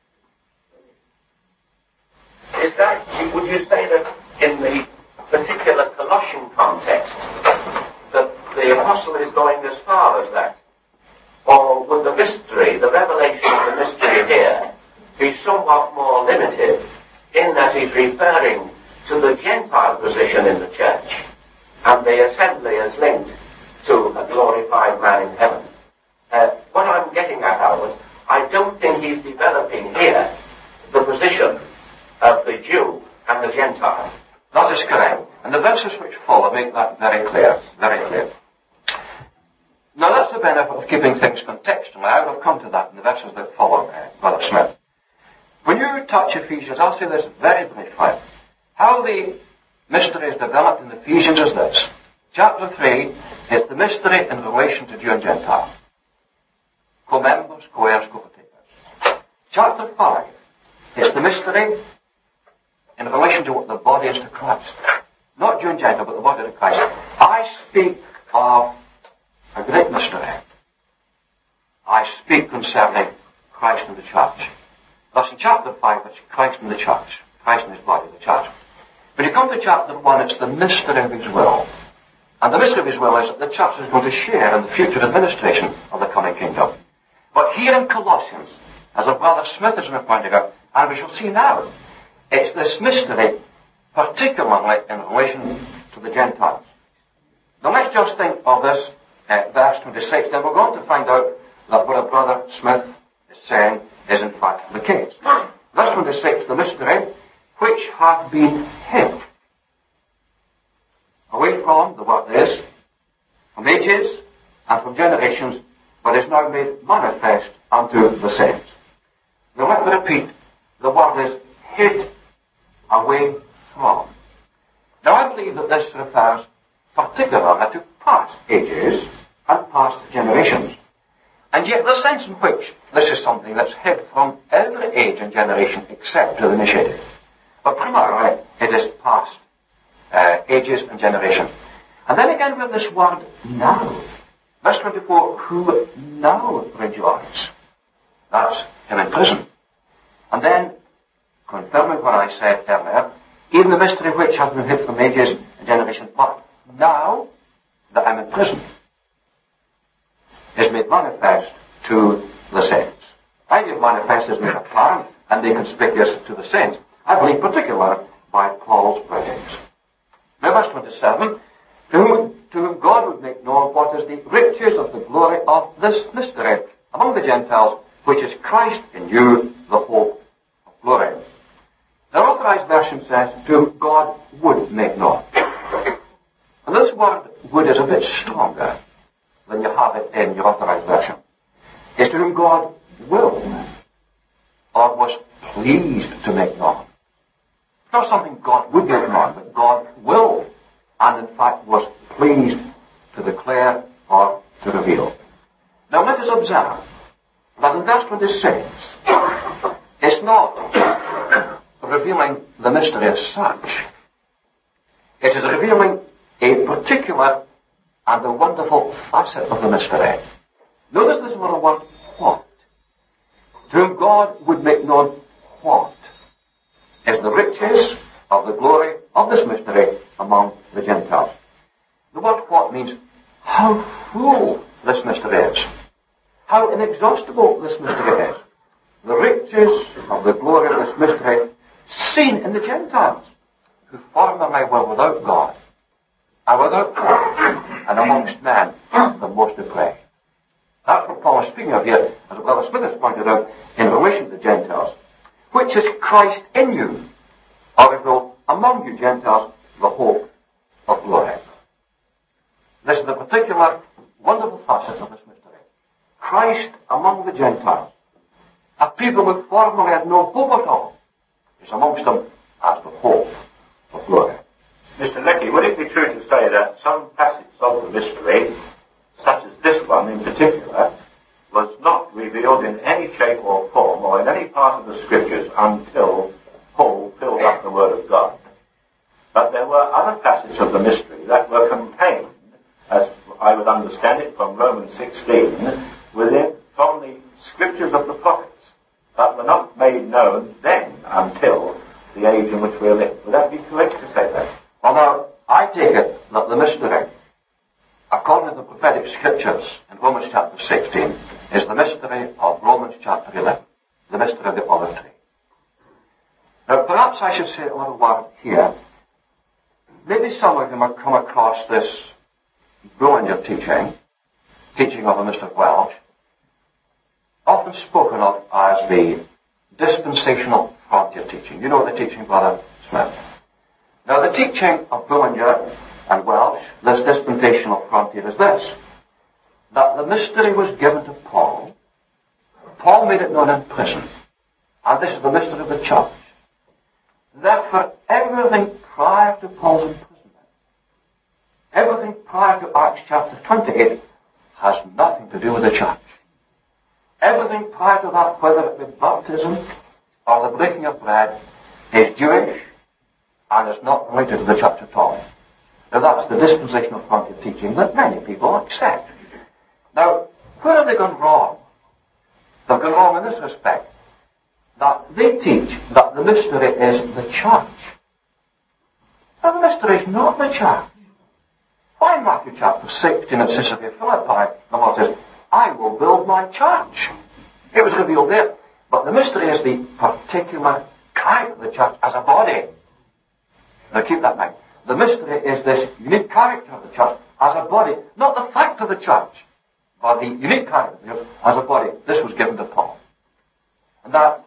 Is that, would you say that in the particular Colossian context, that the apostle is going as far as that? Or would the mystery, the revelation of the mystery here, be somewhat more limited in that he's referring to the Gentile position in the church, and the assembly is linked to a glorified man in heaven? What I'm getting at, Albert, I don't think he's developing here the position of the Jew and the Gentile. That is correct. And the verses which follow make that very clear. Very clear. Now that's the benefit of keeping things contextual. I will come to that in the verses that follow, Brother Smith. When you touch Ephesians, I'll say this very briefly. How the mystery is developed in Ephesians is this. Chapter 3 is the mystery in relation to Jew and Gentile. Co-members, co-heirs, co-partakers. Chapter 5 is the mystery in relation to what the body is to Christ. Not Jew and Gentile, but the body of Christ. I speak of a great mystery. I speak concerning Christ and the church. Thus in chapter 5 it's Christ and the church. Christ and his body, the church. When you come to chapter 1, it's the mystery of his will. And the mystery of his will is that the church is going to share in the future administration of the coming kingdom. But here in Colossians, as our Brother Smith has been pointing out, and we shall see now, it's this mystery, particularly in relation to the Gentiles. Now let's just think of this verse 26, then we're going to find out that what our Brother Smith is saying is in fact the case. Verse 26, the mystery which hath been hid away from, the word is, from ages and from generations, but is now made manifest unto the saints. Now let me repeat, the word is hid away from. Now I believe that this refers particularly to past ages and past generations. And yet the sense in which this is something that's hid from every age and generation except to the initiated. But primarily it is past ages and generations. And then again with this word now. Verse 24, who now rejoice. That's him in prison. And then, confirming what I said earlier, even the mystery which has been hid from ages and generations, but now that I'm in prison, is made manifest to the saints. I believe manifest is made apparent and made conspicuous to the saints. I believe particularly by Paul's writings. Now verse 27, to whom God would make known what is the riches of the glory of this mystery among the Gentiles, which is Christ in you, the hope of glory. The Authorized Version says, to whom God would make known. And this word would is a bit stronger than you have it in your Authorized Version. It's to whom God will, or was pleased to make known. Not something God would make known, but God will, and in fact was pleased to declare or to reveal. Now let us observe that in verse 26, it's not revealing the mystery as such. It is revealing a particular and a wonderful facet of the mystery. Notice this little word, what. To whom God would make known what is the riches of the glory of this mystery among the Gentiles. The word what means how full this mystery is. How inexhaustible this mystery is. The riches of the glory of this mystery seen in the Gentiles, who formerly were without God, and without God, and amongst men the most depraved. That's what Paul is speaking of here, as Brother Smith has pointed out, in relation to the Gentiles. Which is Christ in you, or revealed among you Gentiles, the hope of glory. This is the particular wonderful facet of this mystery. Christ among the Gentiles. A people who formerly had no hope at all, is amongst them as the hope of glory. Mr. Lecky, would it be true to say that some facets of the mystery, such as this one in particular, was not revealed in any shape or form or in any part of the Scriptures until Paul filled up the Word of God? But there were other facets of the mystery that were contained, as I would understand it from Romans 16, from the Scriptures of the prophets, but were not made known then until the age in which we live. Would that be correct to say that? Well, now, I take it that the mystery, according to the prophetic Scriptures in Romans chapter 16, is the mystery of Romans chapter 11, the mystery of the olive tree. Now, perhaps I should say a little word here. Maybe some of you have come across this Bullinger teaching of a Mr. Welch, often spoken of as the dispensational frontier teaching. You know the teaching, Brother Smith. Now, the teaching of Bullinger and Welch, this dispensational frontier, is this: that the mystery was given to Paul. Paul made it known in prison. And this is the mystery of the church. Therefore, everything prior to Paul's imprisonment, everything prior to Acts chapter 28, has nothing to do with the church. Everything prior to that, whether it be baptism or the breaking of bread, is Jewish and is not related to the church at all. Now, that's the dispensational frontier teaching that many people accept. Now, where have they gone wrong? They've gone wrong in this respect, that they teach that the mystery is the church. Now, the mystery is not the church. Why, in Matthew chapter 16 at Caesarea Philippi, the Lord says, I will build my church. It was revealed there. But the mystery is the particular character of the church as a body. Now, keep that in mind. The mystery is this unique character of the church as a body, not the fact of the church, but the unique character of the church as a body. This was given to Paul. And that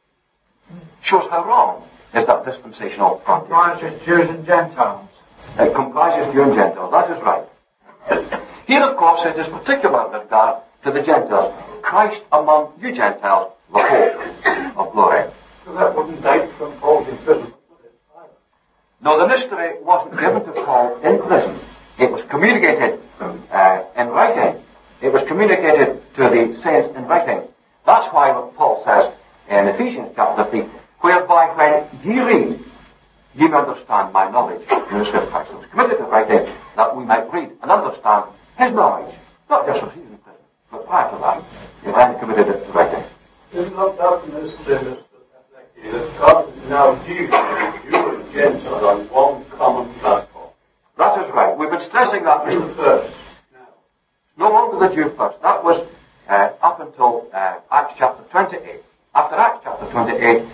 shows how wrong is that dispensational frontier. Comprises Jews and Gentiles. It comprises Jews and Gentiles. That is right. Here, of course, it is particular with regard to the Gentiles. Christ among you Gentiles, the hope of glory. So that wouldn't date from Paul's imprisonment, would it? No, the mystery wasn't given to Paul in prison. It was communicated in writing. It was communicated to the saints in writing. That's why what Paul says in Ephesians chapter 3, whereby when ye read, ye may understand my knowledge in the Scriptures. It was committed to writing that we might read and understand his knowledge, not just as he's in prison, but prior to that, he had committed it to writing. There's no doubt in this, that God is now Jew and Gentile on one common platform. That is right. We've been stressing that. Jew first. No longer the Jew first. That was up until Acts chapter 28. After Acts chapter 28,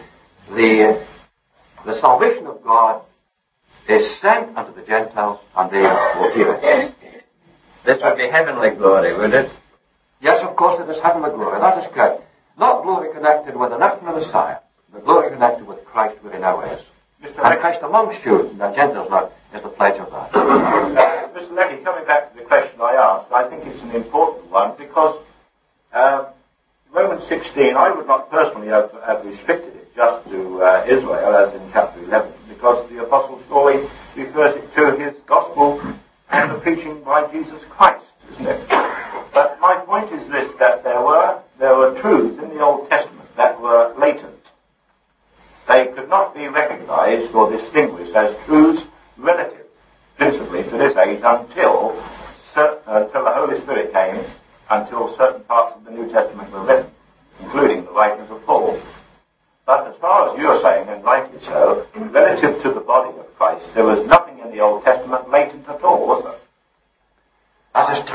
the salvation of God is sent unto the Gentiles, and they will hear it. This would be heavenly glory, would it? Yes, of course, it is heavenly glory. That is correct. Not glory connected with an earthly Messiah, but glory connected with Christ where he now is. And Christ amongst you, and the Gentiles now, is the pledge of that. Mr. Leckie, coming back to the question I asked, I think it's an important one because Romans 16, I would not personally have restricted it just to Israel, as in chapter 11, because the Apostle always refers it to his gospel and the preaching by Jesus Christ, isn't it? But my point is this, that there were truths in the Old Testament that were latent. They could not be recognized or distinguished as truths relative, principally to this age, until the Holy Spirit came, until certain parts of the New Testament were written, including the writings of Paul. But as far as you are saying, and rightly so, relative to the body of Christ, there was nothing in the Old Testament latent at all, was there? That is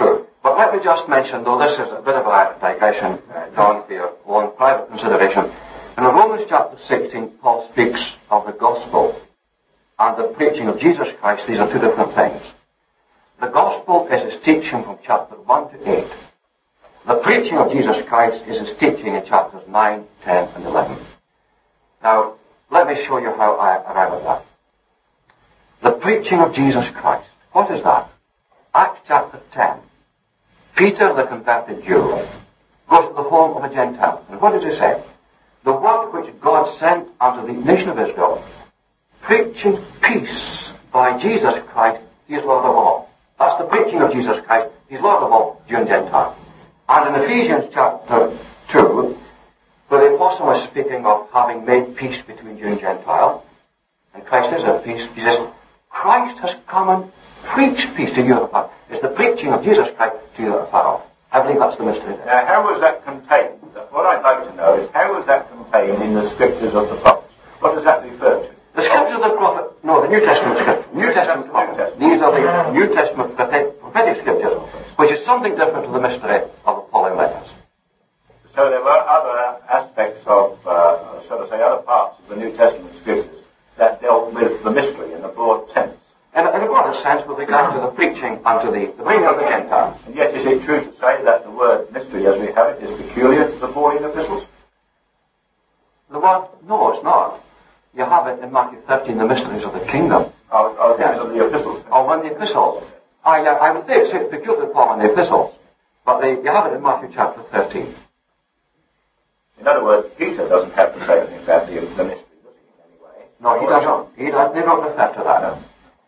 just mention, though this is a bit of a digression, John, for your own private consideration, in Romans chapter 16, Paul speaks of the gospel and the preaching of Jesus Christ. These are two different things. The gospel is his teaching from chapter 1 to 8. The preaching of Jesus Christ is his teaching in chapters 9, 10, and 11. Now, let me show you how I arrive at that. The preaching of Jesus Christ. What is that? Acts chapter 10. Peter, the converted Jew, goes to the home of a Gentile. And what does he say? The word which God sent unto the nation of Israel, preaching peace by Jesus Christ, he is Lord of all. That's the preaching of Jesus Christ. He's Lord of all, Jew and Gentile. And in Ephesians chapter 2, where the apostle is speaking of having made peace between Jew and Gentile, and Christ is at peace, he says, Christ has come and preached peace to you. It's the preaching of Jesus Christ to you that are far off. I believe that's the mystery there. Now, how was that contained? What I'd like to know is, how was that contained in the scriptures of the prophets? What does that refer to? The scriptures of the prophet, no, the New Testament scriptures. New Testament prophets. These are the New Testament prophetic scriptures, which is something different to the mystery of the Pauline letters. So there were other aspects of, other parts of the New Testament scriptures that dealt with the mystery in the broad sense. In a broader sense, with regard to the preaching unto the bringing of the Gentiles. And yet, is it true to say that the word mystery, as we have it, is peculiar to the Pauline epistles? The word, no, it's not. You have it in Matthew 13, the mysteries of the kingdom. Yes. Of the epistles. Oh, in the epistles. I would say it's peculiar to Paul in the epistles, but you have it in Matthew chapter 13. In other words, Peter doesn't have to say anything about the mystery, does he, in any way? No, he doesn't. They don't refer to that. No.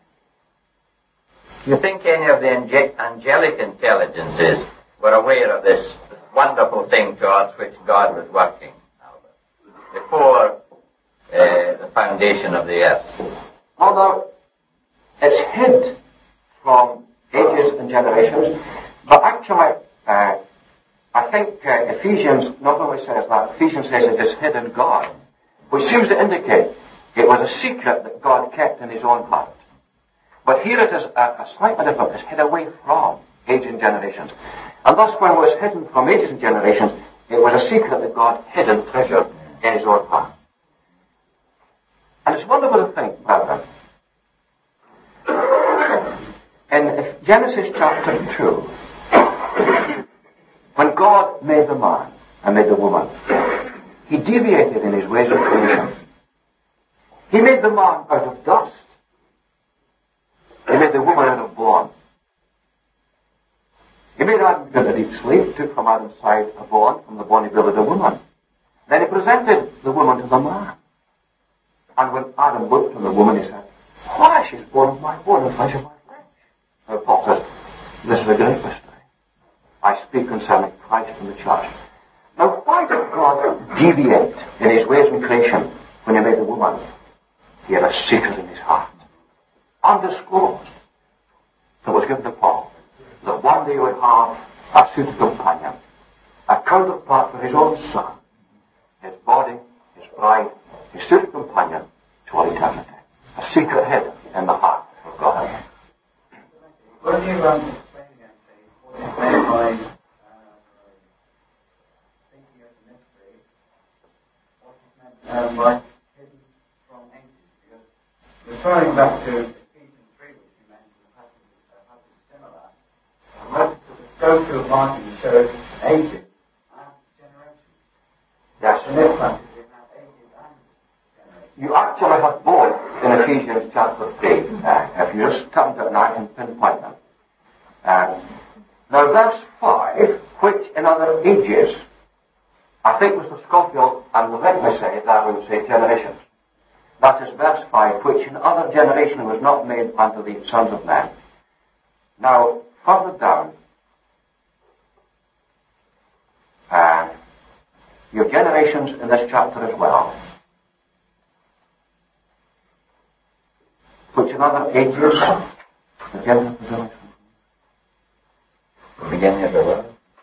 Do you think any of the angelic intelligences were aware of this wonderful thing towards which God was working, Albert, before the foundation of the earth? Although it's hid from ages and generations, but actually, I think Ephesians not only says that, Ephesians says it is hid in God, which seems to indicate it was a secret that God kept in his own heart. But here it is a slightly different. It's hid away from age and generations. And thus, when it was hidden from ages and generations, it was a secret that God hid and treasured in his own heart. And it's wonderful to think, brethren, in Genesis chapter 2, when God made the man and made the woman, he deviated in his ways of creation. He made the man out of dust. He made the woman out of bone. He made Adam build a deep sleep, took from Adam's side a bone, from the bone he built a woman. Then he presented the woman to the man. And when Adam looked on the woman, he said, flesh is bone of my bone and flesh of my flesh. Now Paul says, this is a great mystery. I speak concerning Christ and the church. Now why did God deviate in his ways in creation when he made the woman? He had a secret in his heart, undisclosed, that was given to Paul, that one day he would have a suited companion, a counterpart for his own son, his body, his bride, his suited companion to all eternity. A secret hid in the heart of God. What do you explain again, please, what is meant by thinking of the mystery, what is meant by hidden from ages? Because referring back to Ephesians 3, which you mentioned, the passage is similar. Most of the scope of Martin shows ages and generations. Yes. In this passage, we have ages and generations. You actually have both in Ephesians chapter 3. If you just come to it now, I can pinpoint them. Now, verse 5, which in other ages, I think Mr. Scofield and the rightly say that we would say generations. That is verse 5, which in other generation was not made unto the sons of men. Now, further down, you have generations in this chapter as well, which in other ages, Beginning of the world.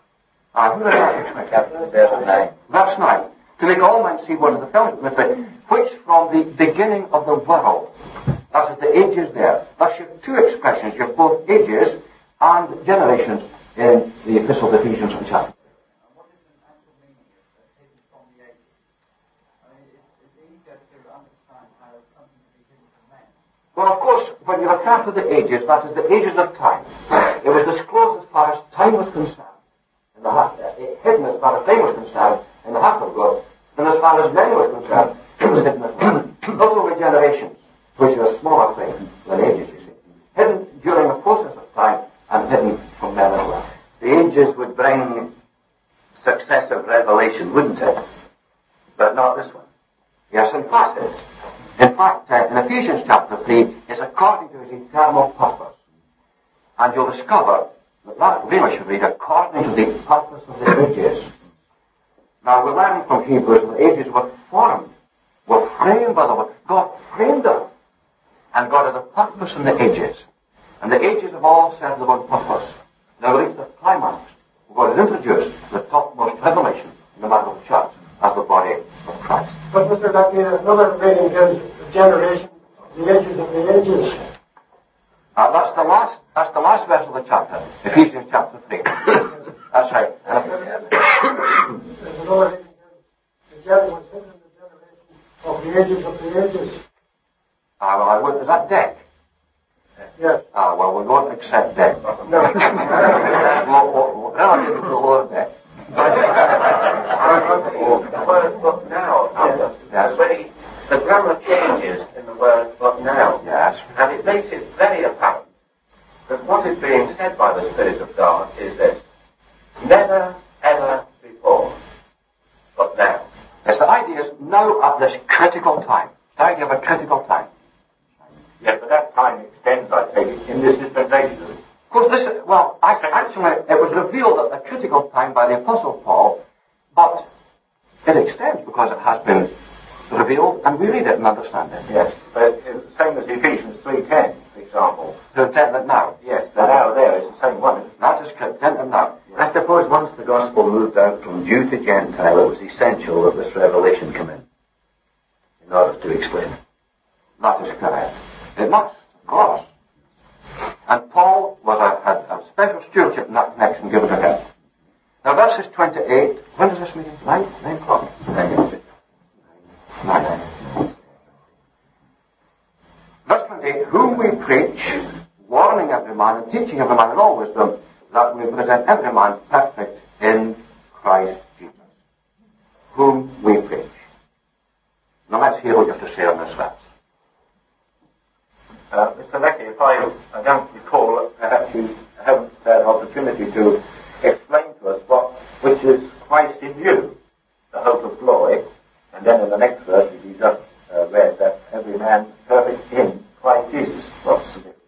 Verse 9. Verse 9. To make all men see one of the fellowship mystery, which from the beginning of the world, that is the ages there. Thus you have two expressions. You have both ages and generations in the Epistle of Ephesians of chapter. What is the actual meaning of hidden from the ages? I mean, it's easier to understand how something can be hidden from men. Well, of course, when you refer to the ages, that is the ages of time. It was disclosed as far as time was concerned, hidden as far as time was concerned in the heart of God, and as far as men was concerned, it was hidden as well. Not only generations, which are a smaller thing than ages, you see. Hidden during the process of time and hidden from men as well. The ages would bring successive revelation, wouldn't it? But not this one. Yes, in fact, in Ephesians chapter 3, is according to his eternal purpose. And you'll discover that really should read according to the purpose of the ages. Now, we learn from Hebrews that the ages were formed, were framed by the word. God framed them. And God had a purpose in the ages. And the ages have all served the one purpose. Now we reach the climax. God has introduced the topmost revelation in the matter of the church as the body of Christ. But Mr. Ducky, another reading is the generation, the ages of the ages. That's the last verse of the chapter, Ephesians chapter 3. That's right. There's another reading here, the generation of the ages of the ages. Is that deck? Yes. Well, we won't accept deck. No. Relative to the lower deck. But now, Yes. the grammar changes in the word but now. Yes. And it makes it very apparent that what is being said by the Spirit of God is this: never, ever before, but now. Yes, the idea is now at this critical time. The idea of a critical time. Yes, but that time extends, I take it, in this dispensation. Of course, actually, it was revealed at the critical time by the Apostle Paul, but it extends because it has been revealed, and we read it and understand it. Yes, but it's the same as Ephesians 3:10, for example. To intend that now. Yes, the now there is the same one. That is correct. Intend that now. I suppose once the gospel moved out from Jew to Gentile, it was essential that this revelation come in order to explain it. That is correct. It must, of course. And Paul had a special stewardship in that connection given to him. Now, verses 28, when does this meeting? 9 o'clock? 9. Verse 28, whom we preach, warning every man and teaching every man in all wisdom, that we present every man perfect in Christ Jesus. Whom we preach. Now let's hear what you have to say on this verse. Mr. Leckie, if I don't recall, perhaps you haven't had an opportunity to explain to us which is Christ in you, the hope of glory, and then in the next verse you just read that every man perfect in Christ Jesus. What's the difference?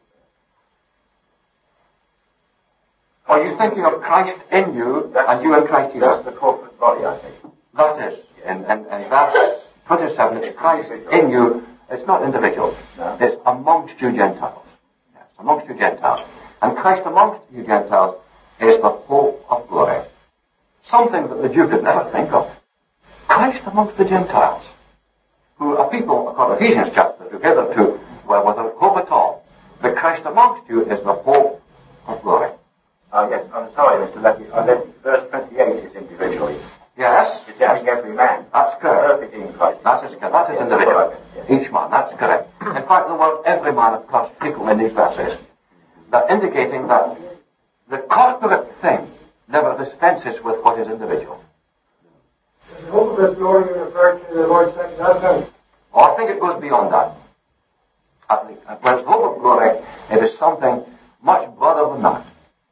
Are you thinking of Christ in you and you in Christ Jesus? That's the corporate body, I think. That is, in verse 27, it's Christ in you. It's not individual. No. It's amongst you Gentiles. Yes, amongst you Gentiles. And Christ amongst you Gentiles is the hope of glory. Something that the Jew could never think of. Christ amongst the Gentiles, who are people, according to Ephesians chapter 2, hitherto were without hope at all. But Christ amongst you is the hope of glory. Yes, I'm sorry, Mr. Leckie. Verse 28 is individually. Yes. It's having every man. That's correct. Perfect in Christ. That is individual. Yes. Each man, that's correct. In fact, the word every man occurs frequently in these verses. That indicating that the corporate thing never dispenses with what is individual. The hope of his glory referred to the Lord's second advent. Oh, I think it goes beyond that. When it's hope of glory, it is something much broader than that.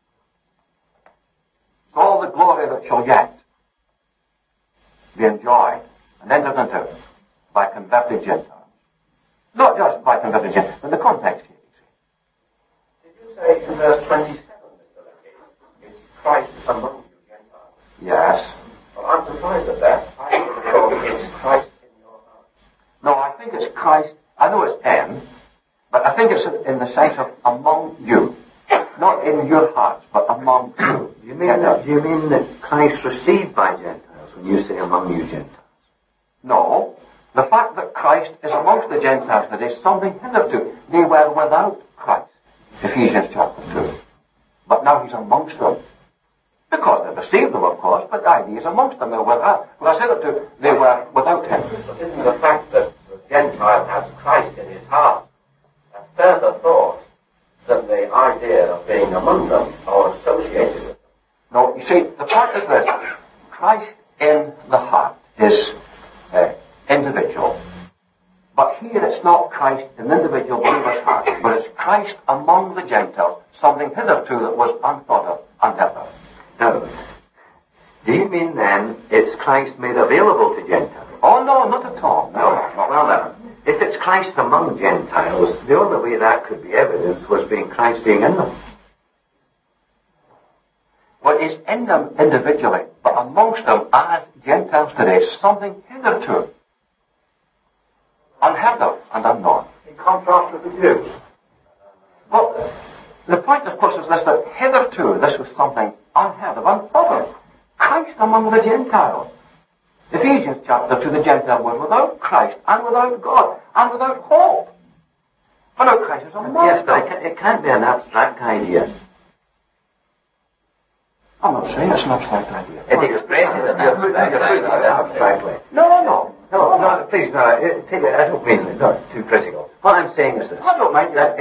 It's all the glory that shall yet be enjoyed and entered into by converted Gentiles. Not just by converted Gentiles, but the context here, you see. Did you say in verse 27, Mr. Leckie, it's Christ among you Gentiles? Yes. Well, I'm surprised at that. I thought it's Christ in your heart. No, I think it's Christ. I know it's in, but I think it's in the sense of among you. Not in your hearts, but among you. Do you mean that Christ received by Gentiles when you say among you Gentiles? No. The fact that Christ is amongst the Gentiles today is something hitherto they were without Christ. Ephesians chapter 2. But now he's amongst them. Because they received them, of course, but the idea is amongst them. They were without. Well, I said it they were without him. But isn't the fact that the Gentile has Christ in his heart a further thought than the idea of being among them or associated with them? No, you see, the point is this. Christ in the heart is individual. But here it's not Christ in the individual believer's heart, but it's Christ among the Gentiles, something hitherto that was unthought of, unheard of. No. Do you mean then it's Christ made available to Gentiles? Oh, no, not at all. No. Well then, if it's Christ among Gentiles, the only way that could be evidenced was being Christ being in them. Well, he's in them individually, but amongst them as Gentiles today, something hitherto unheard of and unknown. In contrast with the Jews. Well, the point, of course, is this, that hitherto this was something unheard of, unthought of. Christ among the Gentiles. Ephesians chapter 2, the Gentile was without Christ and without God and without hope. But now Christ is among them. Yes, but it can't be an abstract idea. I'm not saying it's an abstract idea. It expresses an abstract idea. No. No, please, no, I don't mean it, not too critical. What I'm saying is this. I don't mind that.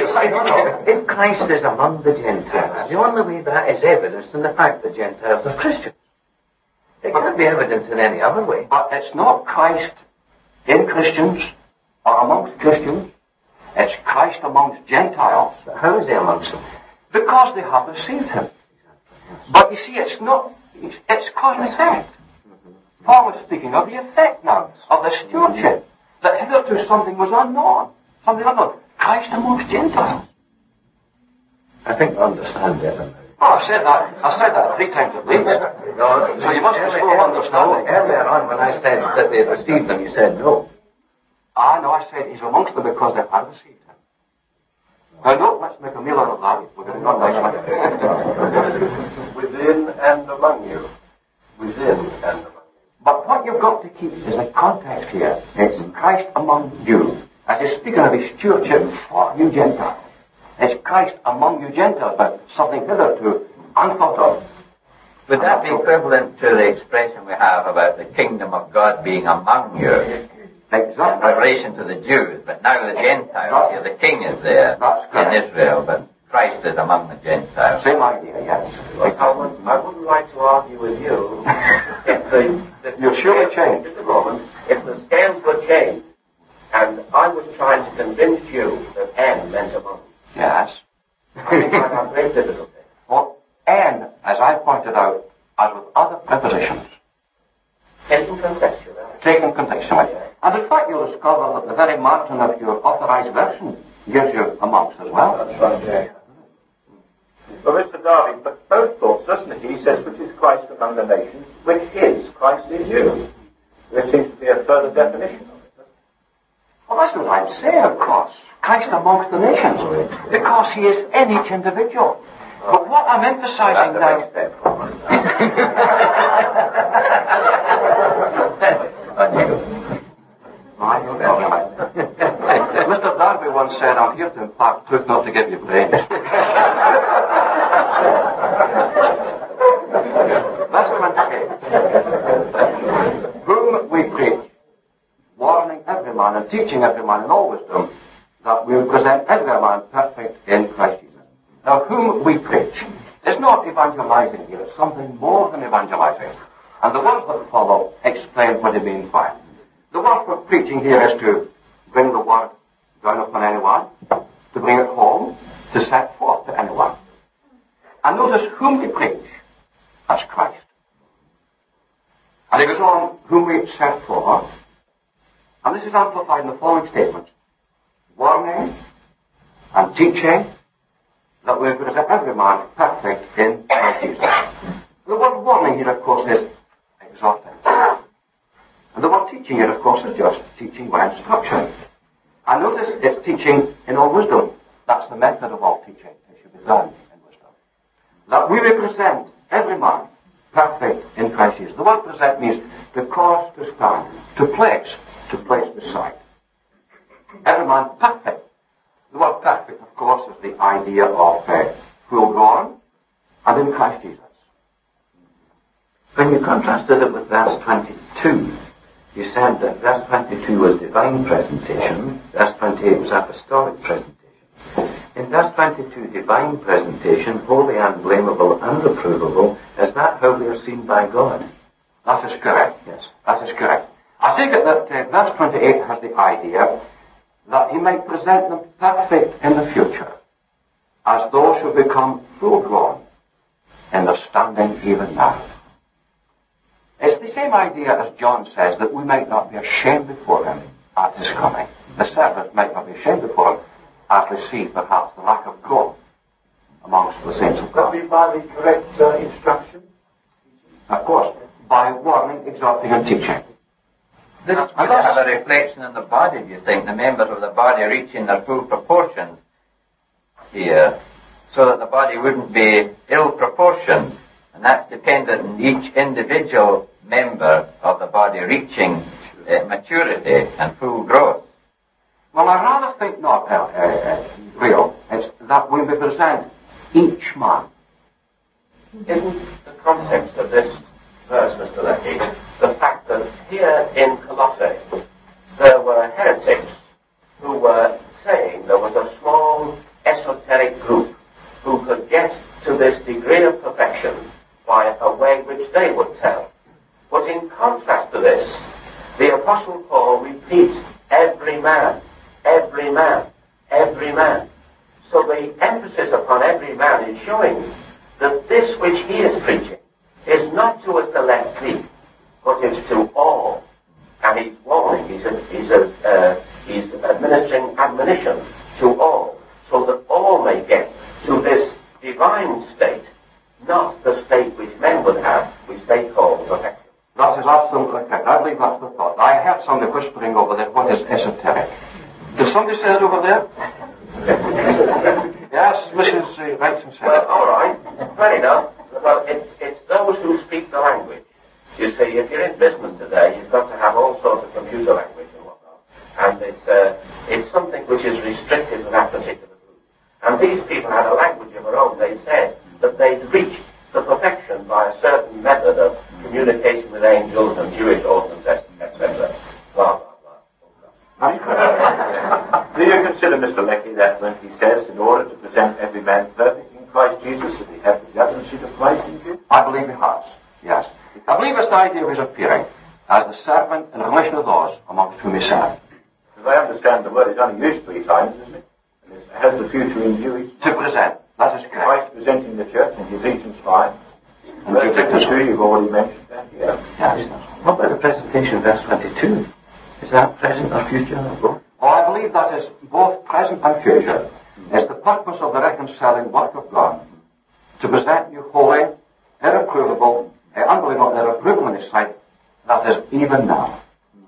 If Christ is among the Gentiles, the only way that is evidenced in the fact that Gentiles are Christians. It can't be evidenced in any other way. But it's not Christ in Christians or amongst Christians. It's Christ amongst Gentiles. How is he amongst them? Because they have received him. But you see, it's cause and effect. Paul is speaking of the effect now, of the stewardship, that hitherto something was unknown. Christ amongst Gentiles. I think I understand that. Oh, I said that 3 times at least. So you must be slow understanding. Earlier on, when I said that they had received them, you said no. No, I said he's amongst them because they had received him. Now, no, let's make a meal out of that. We're going to go next one. Within and among you. Within and among you. But what you've got to keep is the context here. It's Christ among you. As he's speaking of his stewardship for you Gentiles. It's Christ among you Gentiles, but something hitherto unthought of. Would that be equivalent to the expression we have about the kingdom of God being among you? Exactly. In relation to the Jews, but now the Gentiles here, the king is there in Israel, but Christ is among the Gentiles. Same idea, yes. I wouldn't like to argue with you if You'll surely change. At the moment, if the scales were changed, and I was trying to convince you that N meant among. Yes. I think I'd have great difficulty. Well, and, as I pointed out, as with other prepositions, Taken contextually. taken contextually. And in fact, you'll discover that the very margin of your authorized version gives you amongst as well. That's right, yeah. Well, Mr. Darby, but both thoughts, doesn't he? He says, which is Christ among the nations, which is Christ in you. There seems to be a further definition of it. Well, that's what I'm saying, of course. Christ amongst the nations. Because he is in each individual. But what I'm emphasizing now... Mr. Darby once said, I'm here to impart truth, not to give you praise. Verse 28. Whom we preach, warning every man and teaching every man in all wisdom, that we will present every man perfect in Christ Jesus. Now, whom we preach is not evangelizing here. It's something more than evangelizing. And the words that follow explain what it means by it. The word for preaching here is to bring the word down upon anyone, to bring it home, to set forth to anyone. And notice whom we preach. That's Christ. And he goes on, whom we set forth. And this is amplified in the following statements. Warning and teaching that we present every man perfect in Christ Jesus. The word warning here, of course, is exhorting. And the word teaching here, of course, is just teaching by instruction. And notice it's teaching in all wisdom. That's the method of all teaching. It should be done in wisdom. That we represent every man perfect in Christ Jesus. The word present means to cause to stand, to place beside. Every man perfect. The word perfect, of course, is the idea of full grown, and in Christ Jesus. When you contrasted it with verse 22, you said that verse 22 was divine presentation, verse 28 was apostolic presentation. In verse 22, divine presentation, holy, unblameable, unreprovable, is that how they are seen by God? That is correct, yes. That is correct. I take it that verse 28 has the idea that he might present them perfect in the future, as those who become full grown in their standing even now. It's the same idea as John says, that we might not be ashamed before him at his coming. The servants might not be ashamed before him, as we see perhaps the lack of growth amongst the saints of God. That be by the correct instruction? Of course, by warning, exhorting, and teaching. This would have a reflection in the body, do you think? The members of the body reaching their full proportions here, so that the body wouldn't be ill-proportioned. And that's dependent on each individual member of the body reaching maturity and full growth. Well, I rather think not, Rio. It's that we may present each man. Isn't the context of this verse, Mr. Leckie, the fact that here in Colossae there were heretics who were saying there was a small esoteric group who could get to this degree of perfection by a way which they would tell. But in contrast to this, the Apostle Paul repeats every man, every man, every man. So the emphasis upon every man is showing that this which he is preaching is not to a select clique, but it's to all. And he's warning, he's administering admonition to all, so that all may get to this divine state, not the state which men would have, which they call perfection. That is absolutely correct. I believe that's the thought. I heard somebody whispering over there, what is esoteric? Did somebody say it over there? Yes, Mrs. Ransom said. Well, all right, fair enough. Well, it's those who speak the language. You see, if you're in business today, you've got to have all sorts of computer language and whatnot. And it's something which is restricted to that particular group. And these people had a language of their own. They said that they'd reached the perfection by a certain method of communication with angels and Jewish ordinance, etc. Blah, blah, blah. Do you consider, Mr. Leckie, that when he says, in order to present every man perfect in Christ Jesus, that he has the judgment seat of Christ in view? I believe he has, yes. I believe it's the idea of his appearing as the servant in relation to those amongst whom he served. Because I understand the word is only used 3 times, isn't it? And it has the future in view. To present, that is correct. Christ presenting the church in Ephesians 5. And verse 52, you've already mentioned that, yeah. Yes. What about the presentation of verse 22? Is that present or future or both? Oh, I believe that is both present and future. It's the purpose of the reconciling work of God to present you holy, irreprovable, unbelievable, irreprovable in His sight, that is even now.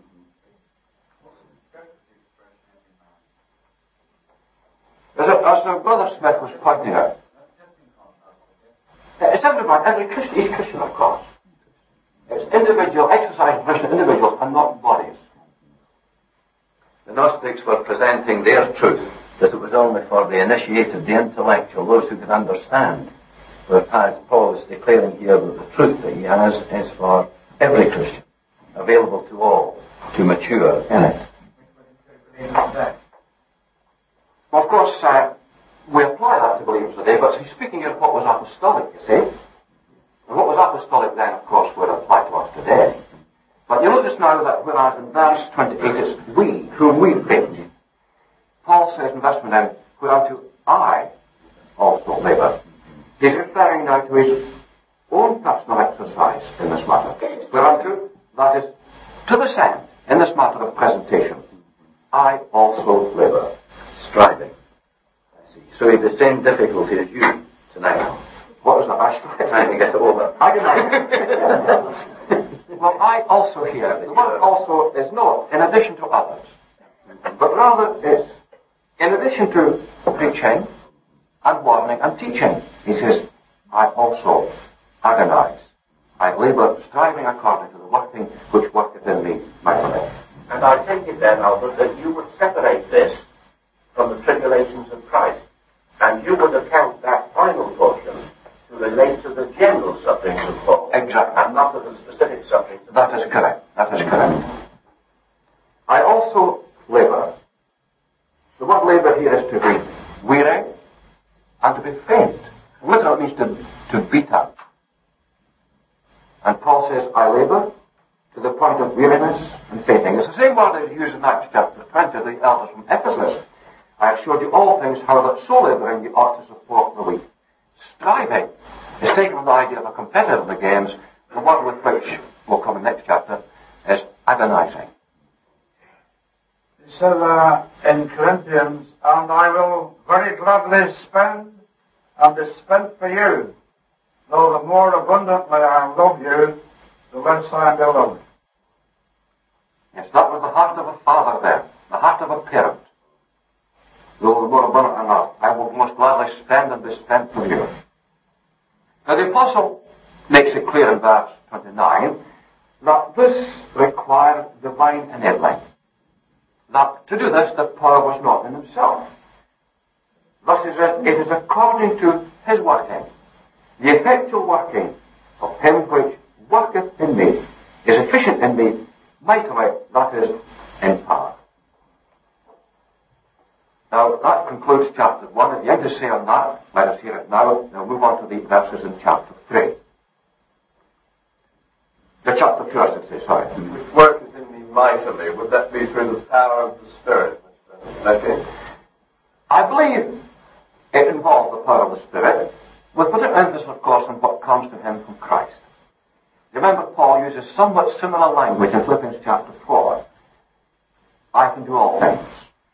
As Brother Smith was pointing out, it's everybody, every Christian, each Christian, of course. It's individual, exercise Christian individuals and not bodies. The Gnostics were presenting their truth, that it was only for the initiated, the intellectual, those who could understand. Whereas Paul is declaring here that the truth that he has is for every Christian, available to all, to mature in it. Of course, we apply that to believers today, but he's speaking of what was apostolic, you see. And what was apostolic then, of course, would apply to us today. But you notice now that whereas in verse 28 it's we, whom we preach, Paul says in verse 29, whereunto I also labour. He's referring now to his own personal exercise in this matter. Whereunto, that is, to this end, in this matter of presentation, I also labour. Striving. I see. So he had the same difficulty as you tonight. What was that? I Trying to get over. I did not. Well, I also here, the word also is not in addition to others, but rather it's in addition to preaching and warning and teaching. He says, I also agonize. I labour, striving according to the working which worketh in me mightily. And I take it then, Albert, that you would separate this from the tribulations of Christ, and you would account that final universal sufferings of Paul. Exactly. And not of the specific sufferings of That is correct. That is correct. I also labour. The word labour here is to be weary and to be faint. Literally means to beat up. And Paul says, I labour to the point of weariness and fainting. It's the same word that is used in Acts chapter 20 of the elders from Ephesus. I have showed you all things, how that so labouring you ought to support the weak. Striving is taken from the idea of a competitor in the games. The word with which will come in the next chapter is agonizing. He said in Corinthians, and I will very gladly spend and be spent for you, though the more abundantly I love you, the less I am beloved. Yes, that was the heart of a father there, the heart of a parent. Though the more abundantly I love, I will most gladly spend and be spent for you. Now the apostle makes it clear in verse 29 that this required divine enabling. That to do this, the power was not in himself. Thus it is according to his working. The effectual working of him which worketh in me is efficient in me mightily, that is, in power. Now that concludes chapter 1. If you have to say on that, let us hear it now. Now move on to the verses in chapter 3. The chapter 2, I should say, sorry. Which worketh in me mightily, would that be through the power of the Spirit, Mr. Leckie? I believe it involves the power of the Spirit, with particular emphasis, of course, on what comes to him from Christ. Remember, Paul uses somewhat similar language in Philippians chapter 4. I can do all things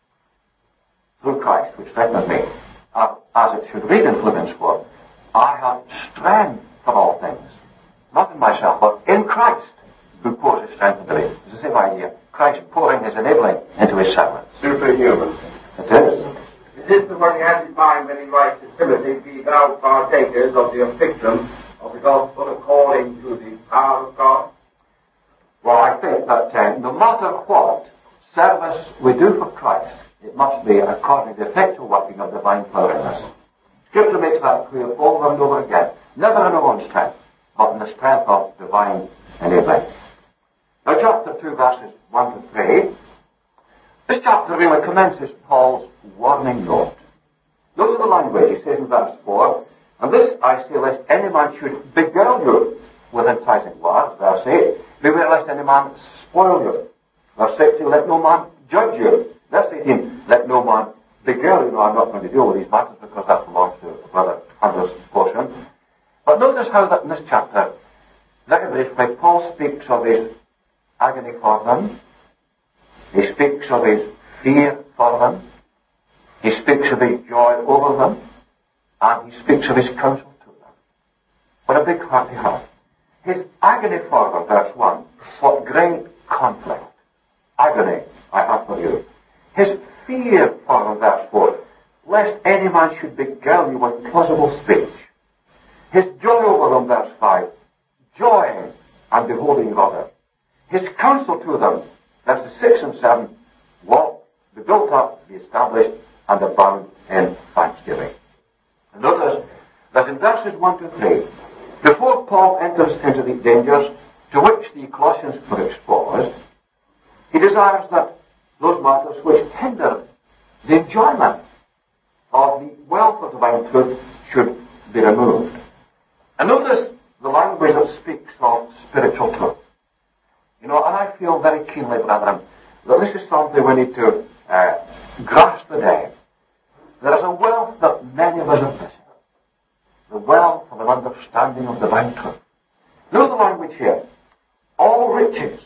through Christ, which strengthens me. As it should read in Philippians 4, I have strength for all things. Not in myself, but in Christ, who pours his strength into me. It's the same idea. Christ pouring his enabling into his servants. Superhuman. It is. Is this the one he has in mind when he writes to Timothy, be thou partakers of the affliction of the gospel according to the power of God? Well, I think that no matter what service we do for Christ, it must be according to the effectual working of divine power in us. Scripture makes that clear over and over again. Never in our own strength, but in the strength of divine enabling. Now, chapter 2, verses 1 to 3. This chapter really commences Paul's warning note. Notice the language. He says in verse 4, and this I say lest any man should beguile you with enticing words. Verse 8, beware lest any man spoil you. Verse 16, let no man judge you. Verse 18, let no man beguile you. No, I'm not going to deal with these matters because that belongs to Brother Andrew's portion. But notice how that in this chapter, very briefly, Paul speaks of his agony for them. He speaks of his fear for them. He speaks of his joy over them. And he speaks of his counsel to them. What a big heart he has. His agony for them, verse 1, what great conflict. Agony I have for you. His fear for them, verse 4, lest any man should beguile you with plausible speech. His joy over them, verse 5, joy and beholding of others. His counsel to them, verses 6 and 7, walk, be built up, be established, and abound in thanksgiving. And notice that in verses 1 to 3, before Paul enters into the dangers to which the Colossians were exposed, he desires that those matters which hinder the enjoyment of the wealth of divine truth should be removed. And notice the language that speaks of spiritual truth. You know, and I feel very keenly, brethren, that this is something we need to grasp today. There is a wealth that many of us are missing. The wealth of an understanding of divine truth. Note the language here. All riches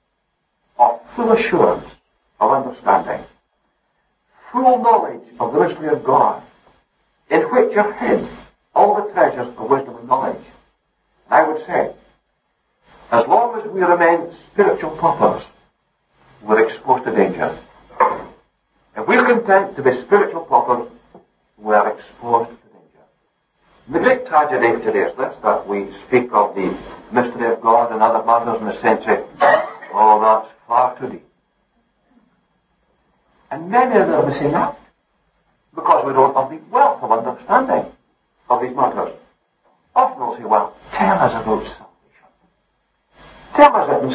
of full assurance of understanding. Full knowledge of the mystery of God, in which are hid all the treasures of wisdom and knowledge. And I would say, as long as we remain spiritual paupers, we're exposed to danger. If we're content to be spiritual paupers, we are exposed to danger. The great tragedy today is this, that we speak of the mystery of God and other matters in the sense of, oh, that's far too deep. And many of them are missing out because we don't have the wealth of understanding of these matters. Often we'll say, well, 10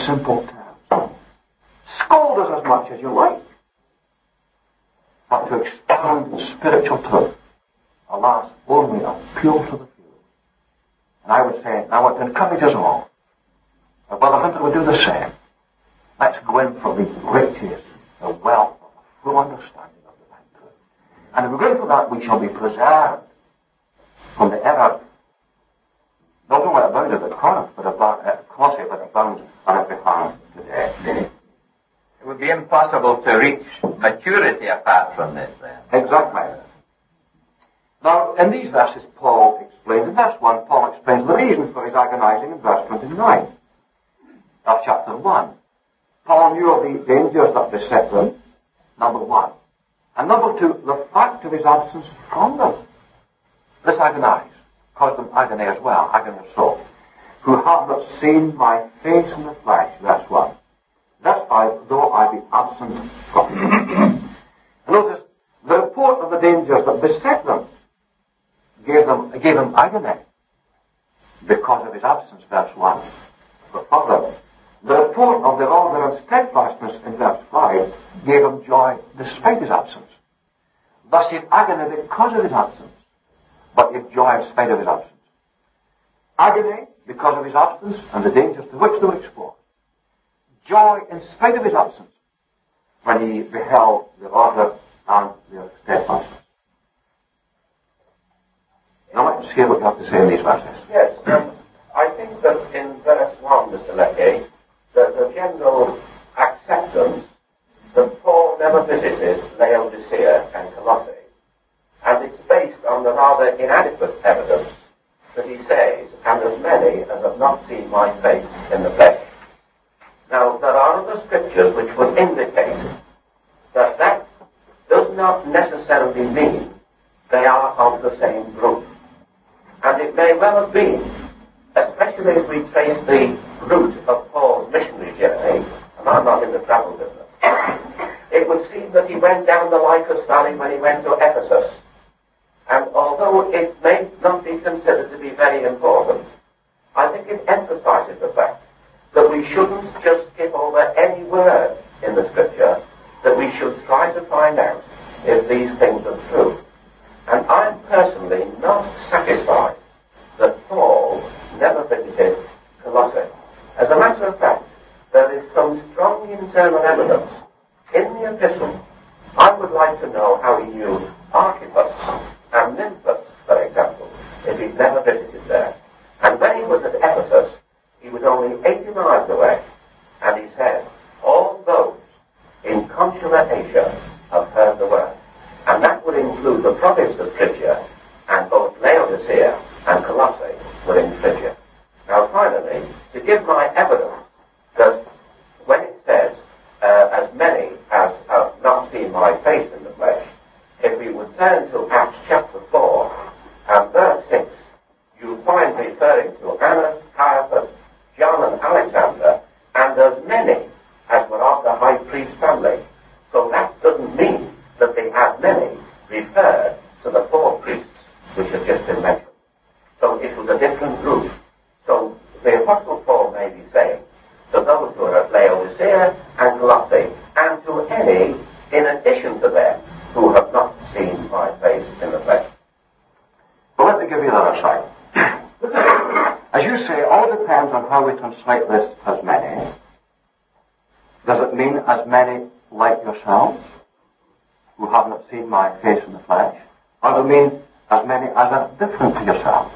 simple terms. Scold us as much as you like. But to expound spiritual truth, alas, only appeal to the few. And I would say, I want to encourage us all, that Brother Hunter would do the same. Let's go in for the riches, the wealth of the full understanding of divine truth. And if we go in for that, we shall be preserved from the error, not only abounded at Corinth, but at Colossae, but abounds on every hand today. It would be impossible to reach maturity apart from this, then. Exactly. Now, in these verses, Paul explains, in verse 1, Paul explains the reason for his agonizing in verse 29 of chapter 1. Paul knew of the dangers that beset them, number 1. And number 2, the fact of his absence from them. This agonize caused them agony as well, agony of soul. Who have not seen my face in the flesh, verse 1. Verse 5, though I be absent from them. Notice, the report of the dangers that beset them gave him agony because of his absence, verse 1. But further, the report of their order and steadfastness in verse 5 gave him joy despite his absence. Thus he had agony because of his absence, but he had joy in spite of his absence. Agony because of his absence and the dangers to which they were exposed. Joy in spite of his absence when he beheld the order and their steadfastness. Now let's hear what you have to say in these verses. Yes, I think that in verse 1, Mr. Leckie, there's a general acceptance that Paul never visited Laodicea and Colossae, and it's based on the rather inadequate evidence that he says, and as many as have not seen my face in the flesh. Now, there are other scriptures which would indicate that that does not necessarily mean they are of the same group. And it may well have been, especially if we trace the route of Paul's missionary journey, and I'm not in the travel business, it would seem that he went down the Lycus Valley when he went to Ephesus. And although it may not be considered to be very important, I think it emphasizes the fact that we shouldn't just skip over any word in the scripture, that we should try to find out if these things are true. And I'm personally not satisfied that Paul never visited Colossae. As a matter of fact, there is some strong internal evidence in the epistle. I would like to know how he knew Archippus and Nymphas, for example, if he'd never visited there. And when he was at Ephesus, he was only 80 miles away, and he said, all those in consular Asia have heard the word. And that would include the province of Phrygia, and both Laodicea and Colossae were in Phrygia. Now finally, to give my evidence that when it says, as many as have not seen my face in the flesh, if we would turn to Acts chapter 4 and verse 6, you'll find referring to Annas, Caiaphas, John and Alexander, and as many as were of the high priest's family. So that doesn't mean that the as many referred to the 4 priests which have just been mentioned. So it was a different group. So the Apostle Paul may be saying to those who are at Laodicea and Colossae, and to any in addition to them who have not seen my face in the flesh. Well, let me give you another side. As you say, all depends on how we translate this as many. Does it mean as many like yourselves, who have not seen my face in the flesh? Or does it mean as many as are different to yourselves?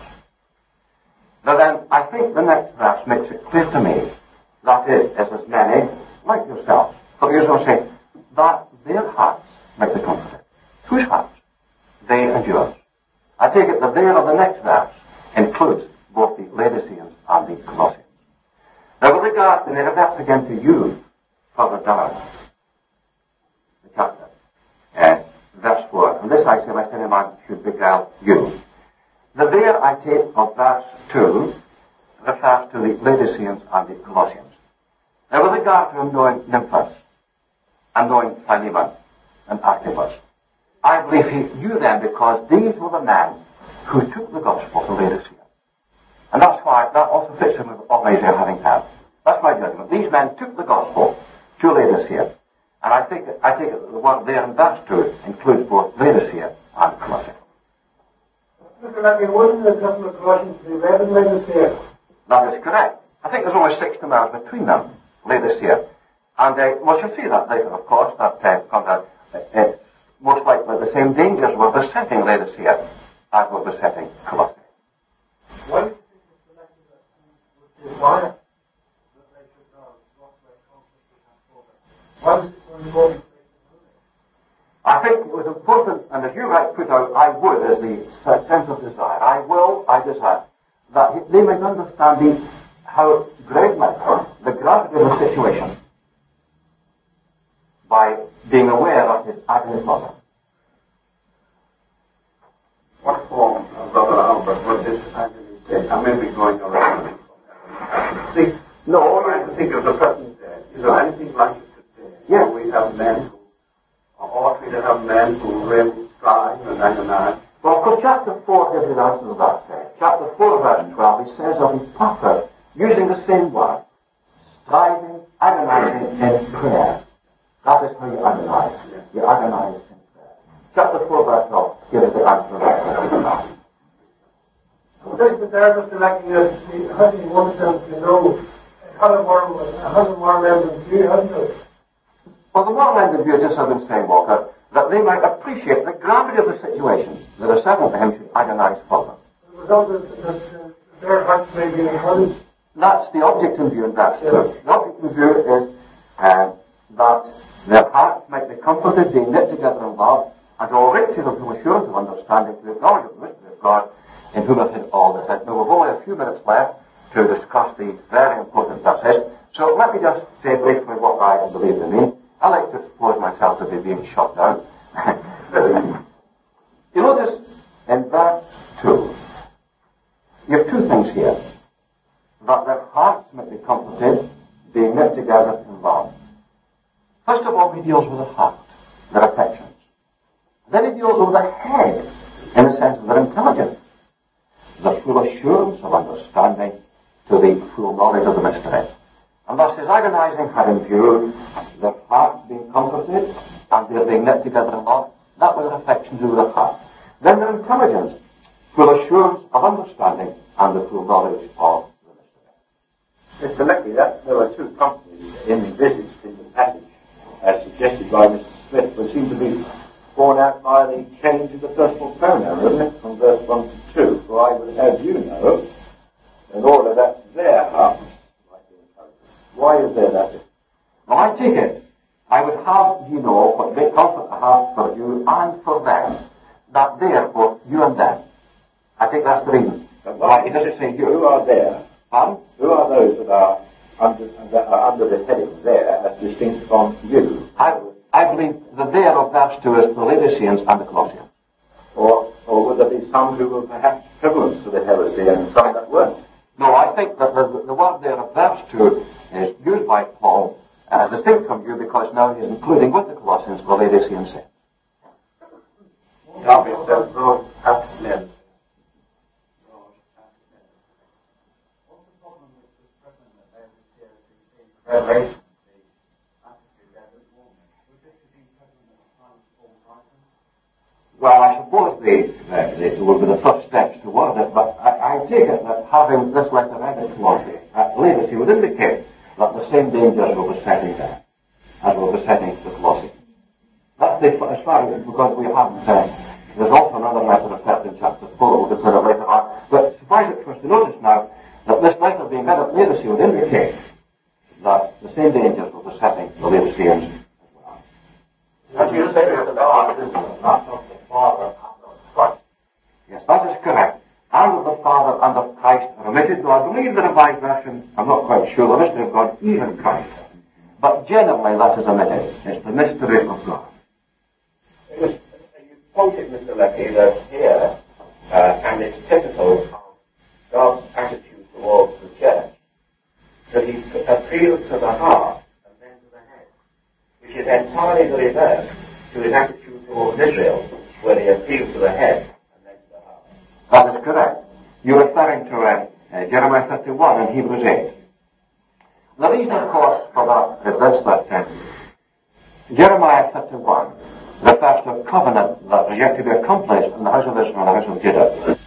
Now then, I think the next verse makes it clear to me that is as many like yourselves. But you're going to say that their hearts might be comforted. Whose hearts? They and yours. I take it that there of the next verse includes both the Laodiceans and the Colossians. Now with regard, and it refers again to you further down the chapter, verse 4, and this I say, lest any man should beguile you. The there I take of verse 2 refers to the Laodiceans and the Colossians. Now with regard to him knowing Nymphas and knowing Philemon and Archippus, I believe he knew them because these were the men who took the gospel to Laodicea. And that's why that also fits in with what Isaiah having had. That's my judgment. These men took the gospel to Laodicea. And I think the word there in verse 2 includes both Laodicea and Colossae. Mr. Leckie, wasn't the couple of Colossians to be read in Laodicea? That is correct. I think there's only 60 miles between them, Laodicea. And we shall see that later, of course, that most likely the same dangers were besetting Laodicea as were besetting Colossae. Why did you think Mr. Leckie that he would desire that they should know what their conscience has for them? Why was it so important? I think it was important, and as you right put out, I would, as the sense of desire. I desire that they might understand how great the gravity of the situation by being aware of his agony for them. What form, Brother Albert, would this agony take? I may be going around. No, all I can think of the present day. Is there anything like it today? Yes. We have men who ought we to have men who really strive and agonize? Well, of course, chapter 4 gives you the answer to that. Chapter 4, verse 12, it says of Epaphras, using the same word, striving, agonizing in prayer. That is how you agonize. You agonize in prayer. Chapter 4, verse 12 gives you the answer to that question. This is there, Mr. Leckie, how do you want them to know how the moral end of view, hasn't it? Well, the moral end of view, just as I've been saying, Walker, that they might appreciate the gravity of the situation that a servant to him should agonize for them. The result is that their hearts may be encouraged. That's the object in view in verse 2. The object in view is that their hearts might be comforted, being knit together in love, and all riches of whom assurance of understanding to the knowledge of the mystery of God, in whom hath hid all this. Now, we've only a few minutes left to discuss these very important verses, so let me just say briefly what I believe they mean. I like to suppose myself to be being shot down. You notice in verse 2, you have two things here. That their hearts might be comforted, being knit together in love. First of all, he deals with the heart, their affections. Then he deals with the head, in the sense of their intelligence. The full assurance of understanding to the full knowledge of the mystery. And thus his agonizing had in view their hearts being comforted and their being knit together in love. That was an affection to the heart. Then their intelligence, full assurance of understanding and the full knowledge of the mystery. Mr. Leckie, that there were two companies envisaged in the passage, as suggested by Mr. Smith, but seem to be borne out by the change of the personal pronoun, isn't it, from verse 1 to 2. For I would have you know, in order that their hearts might be encouraged. Why is there that? Well, I take it, I would have you know what great comfort I have for you and for them, that therefore you and them. I think that's the reason. Why he doesn't say you. Who are there? Pardon? Who are those that are under the heading there, as distinct from you? I believe the there of verse 2 is the Laodiceans and the Colossians. Or would there be some who were perhaps prevalent to the heresy and some that weren't? No, I think that the word there of verse 2 is used by Paul as distinct from you because now he's including with the Colossians the Laodicean saints. Revelation, the attitude there this morning. Would this have been present at the time of Paul's writing? Well, I suppose they will be the first steps toward it, but I take it that having this letter read at Laodicea would indicate that the same dangers will be setting there as will be setting the Colossians. That's as far as, because we haven't there's also another letter referred in chapter 4 that we'll consider later on. But suffice it for us to notice now that this letter being read at Laodicea would indicate that the same dangers will be setting the Laodiceans as well. As you say, Mr. God is not of the Father and of Christ. Yes, that is correct. And of the Father and of Christ remitted to, I believe the Revised Version, I'm not quite sure, the mystery of God, even Christ. But generally that is omitted. It's the mystery of God. You pointed, Mr. Leckie, that here, and it's typical of God's attitude towards the church, that he appeals to the heart and then to the head, which is entirely the reverse to his attitude towards Israel, where he appeals to the head and then to the heart. That is correct. You're referring to Jeremiah 31 and Hebrews 8. The reason, of course, for that is this, that Jeremiah 51 refers to a covenant that was yet to be accomplished in the house of Israel and the house of Judah.